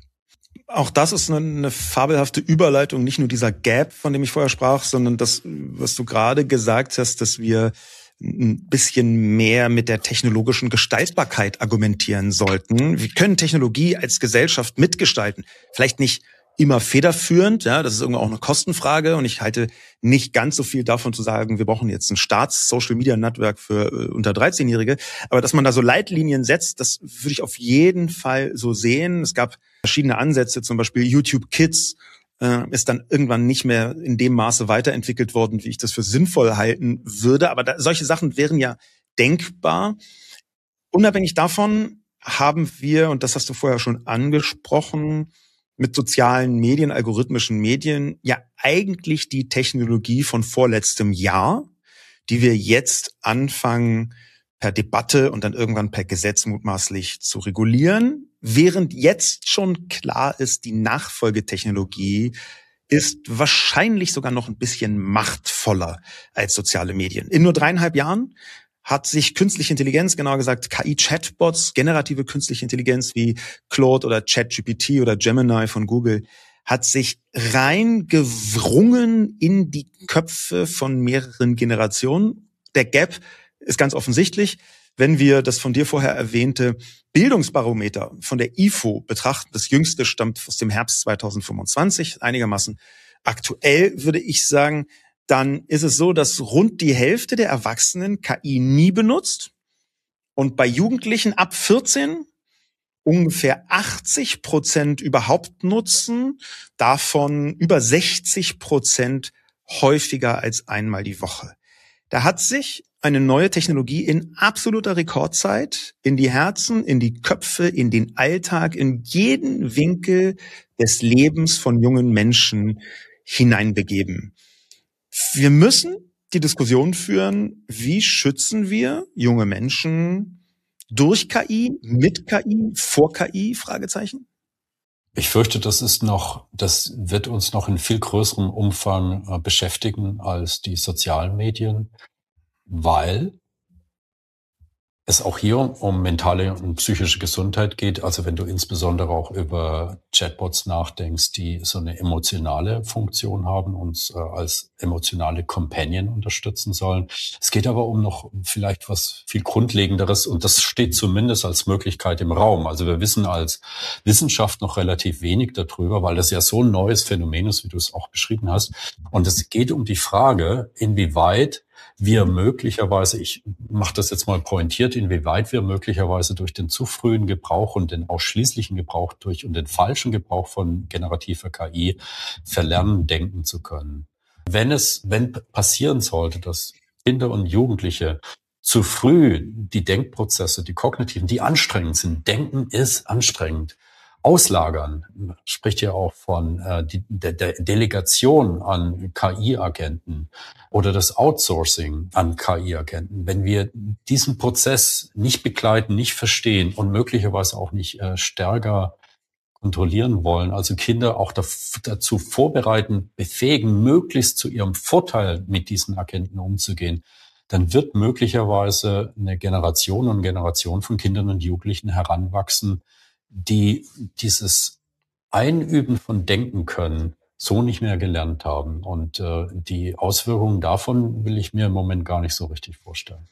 Auch das ist eine fabelhafte Überleitung, nicht nur dieser Gap, von dem ich vorher sprach, sondern das, was du gerade gesagt hast, dass wir ein bisschen mehr mit der technologischen Gestaltbarkeit argumentieren sollten. Wir können Technologie als Gesellschaft mitgestalten. Vielleicht nicht immer federführend, ja, das ist irgendwie auch eine Kostenfrage und ich halte nicht ganz so viel davon zu sagen, wir brauchen jetzt ein Staats-Social-Media-Network für unter 13-Jährige, aber dass man da so Leitlinien setzt, das würde ich auf jeden Fall so sehen. Es gab verschiedene Ansätze, zum Beispiel YouTube Kids ist dann irgendwann nicht mehr in dem Maße weiterentwickelt worden, wie ich das für sinnvoll halten würde, aber solche Sachen wären ja denkbar. Unabhängig davon haben wir, und das hast du vorher schon angesprochen, mit sozialen Medien, algorithmischen Medien, ja eigentlich die Technologie von vorletztem Jahr, die wir jetzt anfangen, per Debatte und dann irgendwann per Gesetz mutmaßlich zu regulieren, während jetzt schon klar ist, die Nachfolgetechnologie ist wahrscheinlich sogar noch ein bisschen machtvoller als soziale Medien. In nur 3,5 Jahren hat sich künstliche Intelligenz, genauer gesagt KI-Chatbots, generative künstliche Intelligenz wie Claude oder ChatGPT oder Gemini von Google, hat sich reingewrungen in die Köpfe von mehreren Generationen. Der Gap ist ganz offensichtlich. Wenn wir das von dir vorher erwähnte Bildungsbarometer von der IFO betrachten, das jüngste stammt aus dem Herbst 2025, einigermaßen aktuell, würde ich sagen, dann ist es so, dass rund die Hälfte der Erwachsenen KI nie benutzt und bei Jugendlichen ab 14 ungefähr 80% überhaupt nutzen, davon über 60% häufiger als einmal die Woche. Da hat sich eine neue Technologie in absoluter Rekordzeit in die Herzen, in die Köpfe, in den Alltag, in jeden Winkel des Lebens von jungen Menschen hineinbegeben. Wir müssen die Diskussion führen, wie schützen wir junge Menschen durch KI, mit KI, vor KI? Fragezeichen. Ich fürchte, das wird uns noch in viel größerem Umfang beschäftigen als die sozialen Medien, weil es auch hier um mentale und psychische Gesundheit geht. Also wenn du insbesondere auch über Chatbots nachdenkst, die so eine emotionale Funktion haben, uns als emotionale Companion unterstützen sollen. Es geht aber um noch vielleicht was viel Grundlegenderes und das steht zumindest als Möglichkeit im Raum. Also wir wissen als Wissenschaft noch relativ wenig darüber, weil das ja so ein neues Phänomen ist, wie du es auch beschrieben hast. Und es geht um die Frage, inwieweit wir möglicherweise, ich mache das jetzt mal pointiert, inwieweit wir möglicherweise durch den zu frühen Gebrauch und den ausschließlichen Gebrauch und den falschen Gebrauch von generativer KI verlernen, denken zu können. Wenn passieren sollte, dass Kinder und Jugendliche zu früh die Denkprozesse, die kognitiven, die anstrengend sind, Denken ist anstrengend, auslagern, spricht ja auch von der Delegation an KI-Agenten oder das Outsourcing an KI-Agenten. Wenn wir diesen Prozess nicht begleiten, nicht verstehen und möglicherweise auch nicht stärker kontrollieren wollen, also Kinder auch dazu vorbereiten, befähigen, möglichst zu ihrem Vorteil mit diesen Agenten umzugehen, dann wird möglicherweise eine Generation von Kindern und Jugendlichen heranwachsen, die dieses Einüben von Denken können so nicht mehr gelernt haben. Und die Auswirkungen davon will ich mir im Moment gar nicht so richtig vorstellen.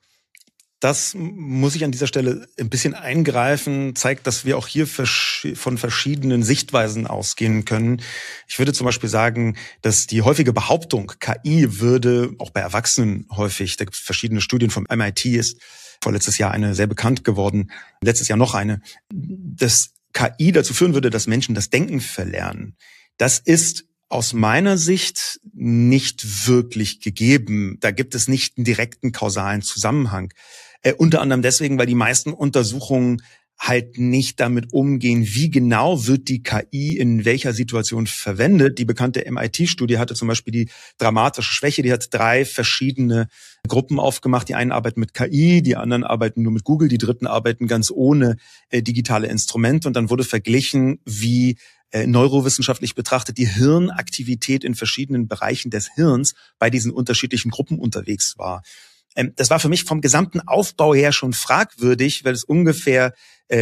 Das muss ich an dieser Stelle ein bisschen eingreifen, zeigt, dass wir auch hier von verschiedenen Sichtweisen ausgehen können. Ich würde zum Beispiel sagen, dass die häufige Behauptung, KI würde auch bei Erwachsenen häufig, da gibt es verschiedene Studien vom MIT, ist vorletztes Jahr eine sehr bekannt geworden, letztes Jahr noch eine, dass KI dazu führen würde, dass Menschen das Denken verlernen. Das ist aus meiner Sicht nicht wirklich gegeben. Da gibt es nicht einen direkten kausalen Zusammenhang. Unter anderem deswegen, weil die meisten Untersuchungen halt nicht damit umgehen, wie genau wird die KI in welcher Situation verwendet. Die bekannte MIT-Studie hatte zum Beispiel die dramatische Schwäche, die hat 3 verschiedene Gruppen aufgemacht. Die einen arbeiten mit KI, die anderen arbeiten nur mit Google, die dritten arbeiten ganz ohne digitale Instrumente. Und dann wurde verglichen, wie neurowissenschaftlich betrachtet die Hirnaktivität in verschiedenen Bereichen des Hirns bei diesen unterschiedlichen Gruppen unterwegs war. Das war für mich vom gesamten Aufbau her schon fragwürdig, weil es ungefähr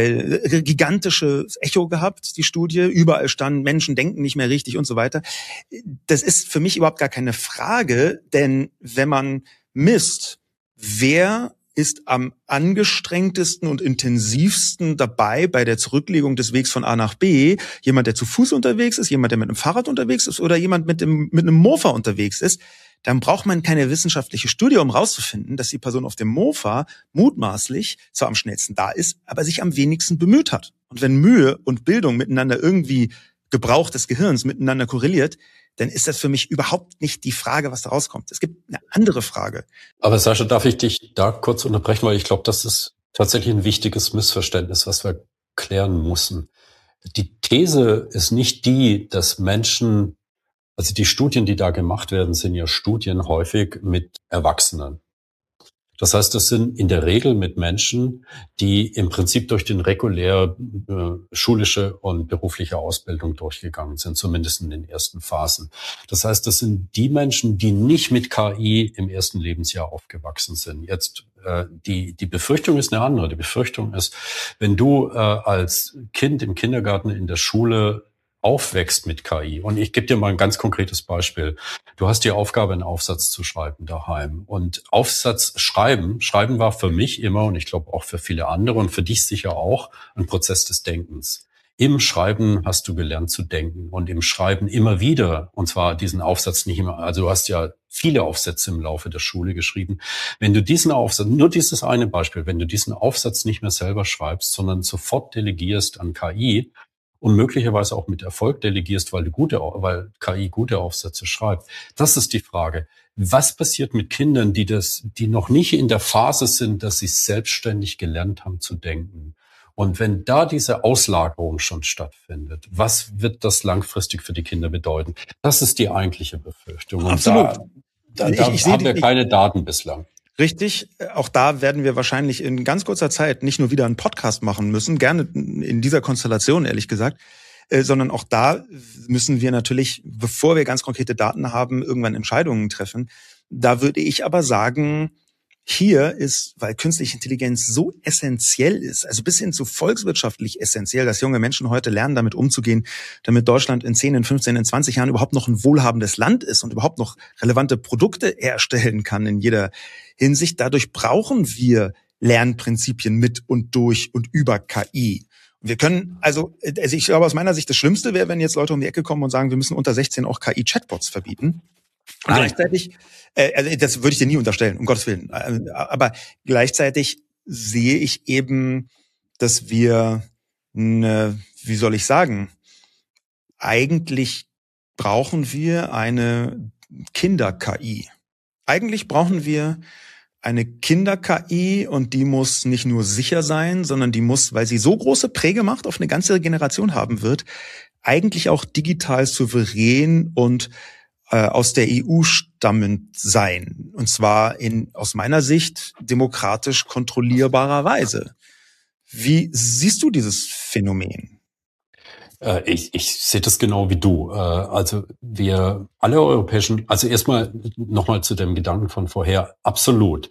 gigantisches Echo gehabt, die Studie. Überall stand, Menschen denken nicht mehr richtig und so weiter. Das ist für mich überhaupt gar keine Frage, denn wenn man misst, wer ist am angestrengtesten und intensivsten dabei bei der Zurücklegung des Wegs von A nach B, jemand, der zu Fuß unterwegs ist, jemand, der mit einem Fahrrad unterwegs ist oder jemand mit einem Mofa unterwegs ist, dann braucht man keine wissenschaftliche Studie, um rauszufinden, dass die Person auf dem Mofa mutmaßlich zwar am schnellsten da ist, aber sich am wenigsten bemüht hat. Und wenn Mühe und Bildung miteinander irgendwie Gebrauch des Gehirns miteinander korreliert, dann ist das für mich überhaupt nicht die Frage, was da rauskommt. Es gibt eine andere Frage. Aber Sascha, darf ich dich da kurz unterbrechen, weil ich glaube, das ist tatsächlich ein wichtiges Missverständnis, was wir klären müssen. Die These ist nicht die, dass Menschen, also die Studien, die da gemacht werden, sind ja Studien häufig mit Erwachsenen. Das heißt, das sind in der Regel mit Menschen, die im Prinzip durch den reguläre schulische und berufliche Ausbildung durchgegangen sind, zumindest in den ersten Phasen. Das heißt, das sind die Menschen, die nicht mit KI im ersten Lebensjahr aufgewachsen sind. Jetzt die Befürchtung ist eine andere. Die Befürchtung ist, wenn du als Kind im Kindergarten, in der Schule aufwächst mit KI. Und ich gebe dir mal ein ganz konkretes Beispiel. Du hast die Aufgabe, einen Aufsatz zu schreiben daheim. Und Aufsatz schreiben war für mich immer, und ich glaube auch für viele andere und für dich sicher auch, ein Prozess des Denkens. Im Schreiben hast du gelernt zu denken und im Schreiben immer wieder, und zwar diesen Aufsatz nicht immer, also du hast ja viele Aufsätze im Laufe der Schule geschrieben. Wenn du diesen Aufsatz, nur dieses eine Beispiel, wenn du diesen Aufsatz nicht mehr selber schreibst, sondern sofort delegierst an KI und möglicherweise auch mit Erfolg delegierst, weil KI gute Aufsätze schreibt, das ist die Frage. Was passiert mit Kindern, die noch nicht in der Phase sind, dass sie selbstständig gelernt haben zu denken? Und wenn da diese Auslagerung schon stattfindet, was wird das langfristig für die Kinder bedeuten? Das ist die eigentliche Befürchtung. Und absolut. Da haben wir keine Daten bislang. Richtig. Auch da werden wir wahrscheinlich in ganz kurzer Zeit nicht nur wieder einen Podcast machen müssen, gerne in dieser Konstellation, ehrlich gesagt, sondern auch da müssen wir natürlich, bevor wir ganz konkrete Daten haben, irgendwann Entscheidungen treffen. Da würde ich aber sagen, hier ist, weil künstliche Intelligenz so essentiell ist, also bis hin zu volkswirtschaftlich essentiell, dass junge Menschen heute lernen, damit umzugehen, damit Deutschland in 10, in 15, in 20 Jahren überhaupt noch ein wohlhabendes Land ist und überhaupt noch relevante Produkte herstellen kann in jeder Hinsicht. Dadurch brauchen wir Lernprinzipien mit und durch und über KI. Und wir können, also ich glaube, aus meiner Sicht das Schlimmste wäre, wenn jetzt Leute um die Ecke kommen und sagen, wir müssen unter 16 auch KI-Chatbots verbieten. Und gleichzeitig, also das würde ich dir nie unterstellen, um Gottes Willen. Aber gleichzeitig sehe ich eben, dass wir, wie soll ich sagen, eigentlich brauchen wir eine Kinder-KI. Eigentlich brauchen wir eine Kinder-KI und die muss nicht nur sicher sein, sondern die muss, weil sie so große Prägemacht auf eine ganze Generation haben wird, eigentlich auch digital souverän und aus der EU stammend sein. Und zwar aus meiner Sicht demokratisch kontrollierbarer Weise. Wie siehst du dieses Phänomen? Ich sehe das genau wie du. Also wir alle europäischen, also erstmal nochmal zu dem Gedanken von vorher, absolut.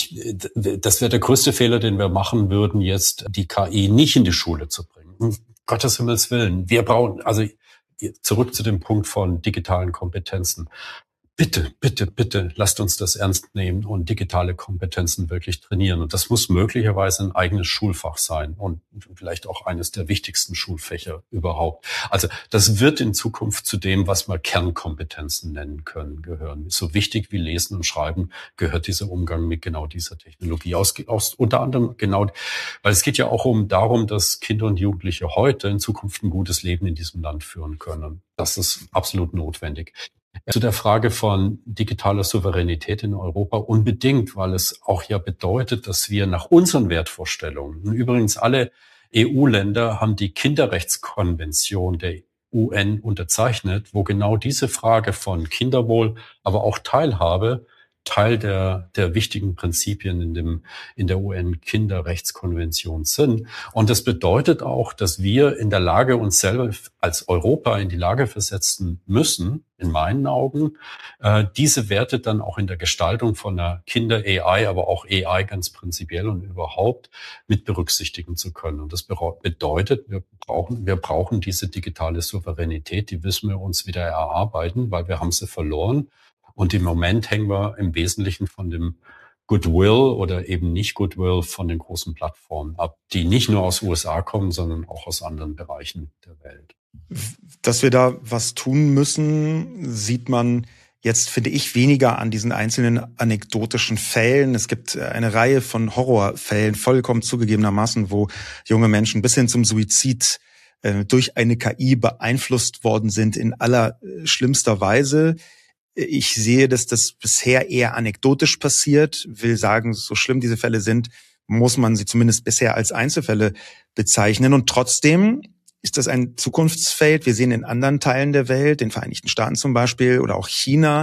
Das wäre der größte Fehler, den wir machen würden, jetzt die KI nicht in die Schule zu bringen. Um Gottes Himmels Willen. Wir brauchen, also zurück zu dem Punkt von digitalen Kompetenzen. Bitte, bitte, bitte, lasst uns das ernst nehmen und digitale Kompetenzen wirklich trainieren. Und das muss möglicherweise ein eigenes Schulfach sein und vielleicht auch eines der wichtigsten Schulfächer überhaupt. Also das wird in Zukunft zu dem, was wir Kernkompetenzen nennen können, gehören. So wichtig wie Lesen und Schreiben gehört dieser Umgang mit genau dieser Technologie. Aus unter anderem genau, weil es geht ja auch darum, dass Kinder und Jugendliche heute in Zukunft ein gutes Leben in diesem Land führen können. Das ist absolut notwendig. Zu der Frage von digitaler Souveränität in Europa unbedingt, weil es auch ja bedeutet, dass wir nach unseren Wertvorstellungen, und übrigens alle EU-Länder haben die Kinderrechtskonvention der UN unterzeichnet, wo genau diese Frage von Kinderwohl, aber auch Teilhabe Teil der wichtigen Prinzipien in der UN-Kinderrechtskonvention sind. Und das bedeutet auch, dass wir in der Lage, uns selber als Europa in die Lage versetzen müssen, in meinen Augen, diese Werte dann auch in der Gestaltung von einer Kinder-AI, aber auch AI ganz prinzipiell und überhaupt mit berücksichtigen zu können. Und das bedeutet, wir brauchen diese digitale Souveränität, die müssen wir uns wieder erarbeiten, weil wir haben sie verloren. Und im Moment hängen wir im Wesentlichen von dem Goodwill oder eben nicht Goodwill von den großen Plattformen ab, die nicht nur aus USA kommen, sondern auch aus anderen Bereichen der Welt. Dass wir da was tun müssen, sieht man jetzt, finde ich, weniger an diesen einzelnen anekdotischen Fällen. Es gibt eine Reihe von Horrorfällen, vollkommen zugegebenermaßen, wo junge Menschen bis hin zum Suizid durch eine KI beeinflusst worden sind in allerschlimmster Weise. Ich sehe, dass das bisher eher anekdotisch passiert. Will sagen, so schlimm diese Fälle sind, muss man sie zumindest bisher als Einzelfälle bezeichnen. Und trotzdem ist das ein Zukunftsfeld. Wir sehen in anderen Teilen der Welt, den Vereinigten Staaten zum Beispiel oder auch China,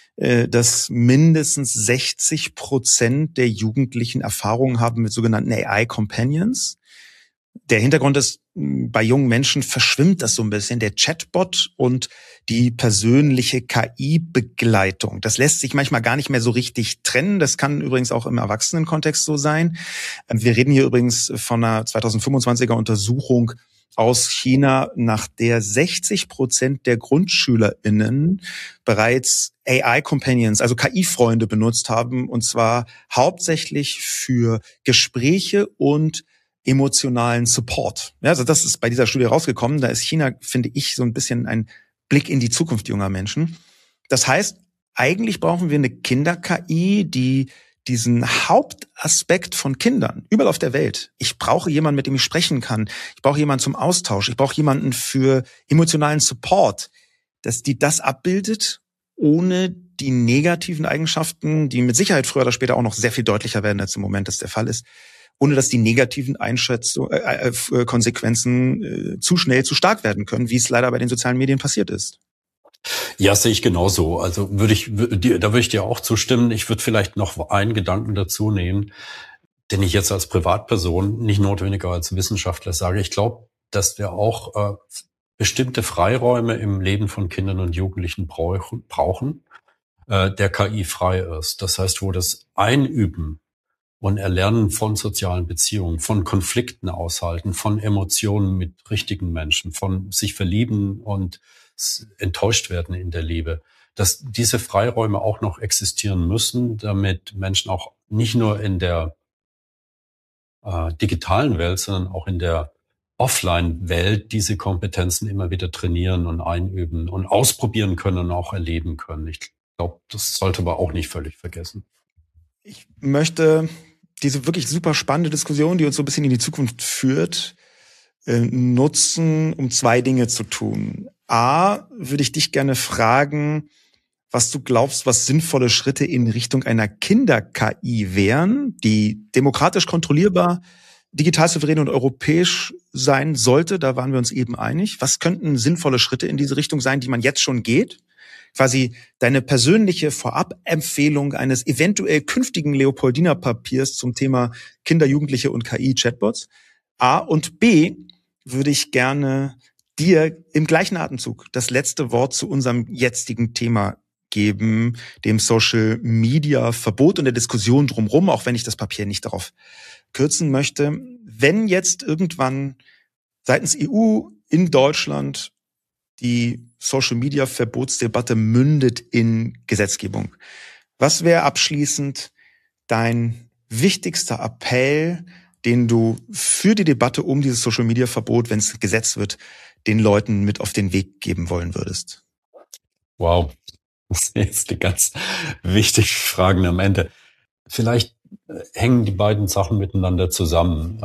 dass mindestens 60% der Jugendlichen Erfahrungen haben mit sogenannten AI-Companions. Der Hintergrund ist, bei jungen Menschen verschwimmt das so ein bisschen, der Chatbot und die persönliche KI-Begleitung. Das lässt sich manchmal gar nicht mehr so richtig trennen. Das kann übrigens auch im Erwachsenenkontext so sein. Wir reden hier übrigens von einer 2025er Untersuchung aus China, nach der 60% der GrundschülerInnen bereits AI-Companions, also KI-Freunde benutzt haben, und zwar hauptsächlich für Gespräche und emotionalen Support. Ja, also das ist bei dieser Studie rausgekommen. Da ist China, finde ich, so ein bisschen ein Blick in die Zukunft junger Menschen. Das heißt, eigentlich brauchen wir eine Kinder-KI, die diesen Hauptaspekt von Kindern überall auf der Welt. Ich brauche jemanden, mit dem ich sprechen kann. Ich brauche jemanden zum Austausch. Ich brauche jemanden für emotionalen Support, dass die das abbildet, ohne die negativen Eigenschaften, die mit Sicherheit früher oder später auch noch sehr viel deutlicher werden, als im Moment das der Fall ist, ohne dass die negativen Konsequenzen zu schnell zu stark werden können, wie es leider bei den sozialen Medien passiert ist. Ja, sehe ich genauso. Also da würde ich dir auch zustimmen. Ich würde vielleicht noch einen Gedanken dazu nehmen, den ich jetzt als Privatperson, nicht notwendiger als Wissenschaftler sage. Ich glaube, dass wir auch bestimmte Freiräume im Leben von Kindern und Jugendlichen brauchen, der KI frei ist. Das heißt, wo das Einüben und Erlernen von sozialen Beziehungen, von Konflikten aushalten, von Emotionen mit richtigen Menschen, von sich verlieben und enttäuscht werden in der Liebe, dass diese Freiräume auch noch existieren müssen, damit Menschen auch nicht nur in der digitalen Welt, sondern auch in der Offline-Welt diese Kompetenzen immer wieder trainieren und einüben und ausprobieren können und auch erleben können. Ich glaube, das sollte man auch nicht völlig vergessen. Ich möchte diese wirklich super spannende Diskussion, die uns so ein bisschen in die Zukunft führt, nutzen, um zwei Dinge zu tun. A, würde ich dich gerne fragen, was du glaubst, was sinnvolle Schritte in Richtung einer Kinder-KI wären, die demokratisch kontrollierbar, digital souverän und europäisch sein sollte. Da waren wir uns eben einig. Was könnten sinnvolle Schritte in diese Richtung sein, die man jetzt schon geht? Quasi deine persönliche Vorab-Empfehlung eines eventuell künftigen Leopoldina-Papiers zum Thema Kinder, Jugendliche und KI-Chatbots. A, und B, würde ich gerne dir im gleichen Atemzug das letzte Wort zu unserem jetzigen Thema geben, dem Social Media Verbot und der Diskussion drumherum, auch wenn ich das Papier nicht darauf kürzen möchte. Wenn jetzt irgendwann seitens EU in Deutschland die Social Media Verbotsdebatte mündet in Gesetzgebung, was wäre abschließend dein wichtigster Appell, den du für die Debatte um dieses Social Media Verbot, wenn es Gesetz wird, den Leuten mit auf den Weg geben wollen würdest? Wow, das sind jetzt die ganz wichtigen Fragen am Ende. Vielleicht hängen die beiden Sachen miteinander zusammen.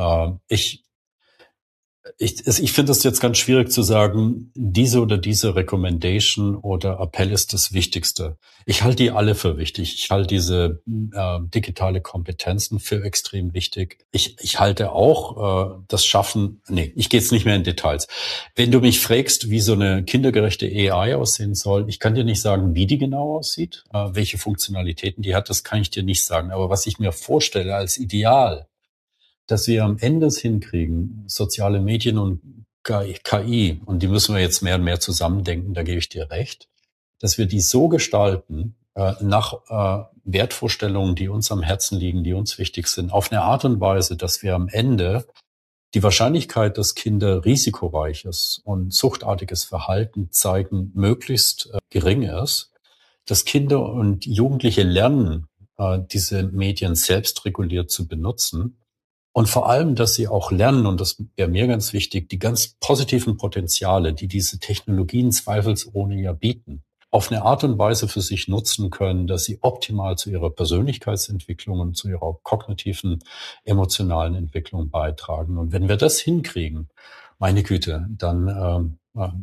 Ich finde es jetzt ganz schwierig zu sagen, diese oder diese Recommendation oder Appell ist das Wichtigste. Ich halte die alle für wichtig. Ich halte diese digitale Kompetenzen für extrem wichtig. Ich halte auch das Schaffen, ich gehe jetzt nicht mehr in Details. Wenn du mich fragst, wie so eine kindergerechte AI aussehen soll, ich kann dir nicht sagen, wie die genau aussieht, welche Funktionalitäten die hat, das kann ich dir nicht sagen. Aber was ich mir vorstelle als Ideal, dass wir am Ende es hinkriegen, soziale Medien und KI, und die müssen wir jetzt mehr und mehr zusammendenken, da gebe ich dir recht, dass wir die so gestalten, nach Wertvorstellungen, die uns am Herzen liegen, die uns wichtig sind, auf eine Art und Weise, dass wir am Ende die Wahrscheinlichkeit, dass Kinder risikoreiches und suchtartiges Verhalten zeigen, möglichst gering ist, dass Kinder und Jugendliche lernen, diese Medien selbstreguliert zu benutzen. Und vor allem, dass sie auch lernen, und das wäre mir ganz wichtig, die ganz positiven Potenziale, die diese Technologien zweifelsohne ja bieten, auf eine Art und Weise für sich nutzen können, dass sie optimal zu ihrer Persönlichkeitsentwicklung und zu ihrer kognitiven, emotionalen Entwicklung beitragen. Und wenn wir das hinkriegen, meine Güte, dann haben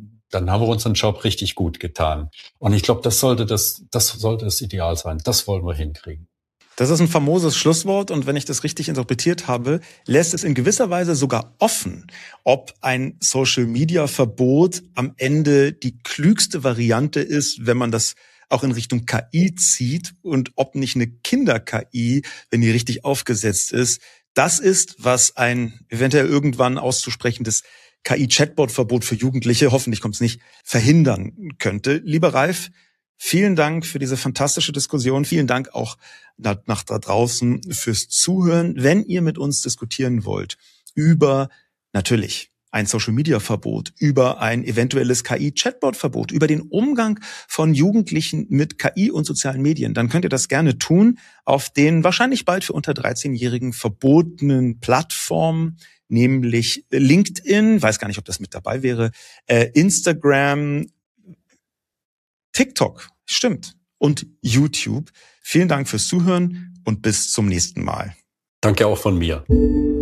wir unseren Job richtig gut getan. Und ich glaube, das sollte das Ideal sein. Das wollen wir hinkriegen. Das ist ein famoses Schlusswort, und wenn ich das richtig interpretiert habe, lässt es in gewisser Weise sogar offen, ob ein Social-Media-Verbot am Ende die klügste Variante ist, wenn man das auch in Richtung KI zieht, und ob nicht eine Kinder-KI, wenn die richtig aufgesetzt ist, das ist, was ein eventuell irgendwann auszusprechendes KI-Chatbot-Verbot für Jugendliche, hoffentlich kommt es nicht, verhindern könnte. Lieber Ralf, vielen Dank für diese fantastische Diskussion. Vielen Dank auch nach da draußen fürs Zuhören. Wenn ihr mit uns diskutieren wollt über natürlich ein Social-Media-Verbot, über ein eventuelles KI-Chatbot-Verbot, über den Umgang von Jugendlichen mit KI und sozialen Medien, dann könnt ihr das gerne tun auf den wahrscheinlich bald für unter 13-Jährigen verbotenen Plattformen, nämlich LinkedIn, weiß gar nicht, ob das mit dabei wäre, Instagram, TikTok, stimmt, und YouTube. Vielen Dank fürs Zuhören und bis zum nächsten Mal. Danke auch von mir.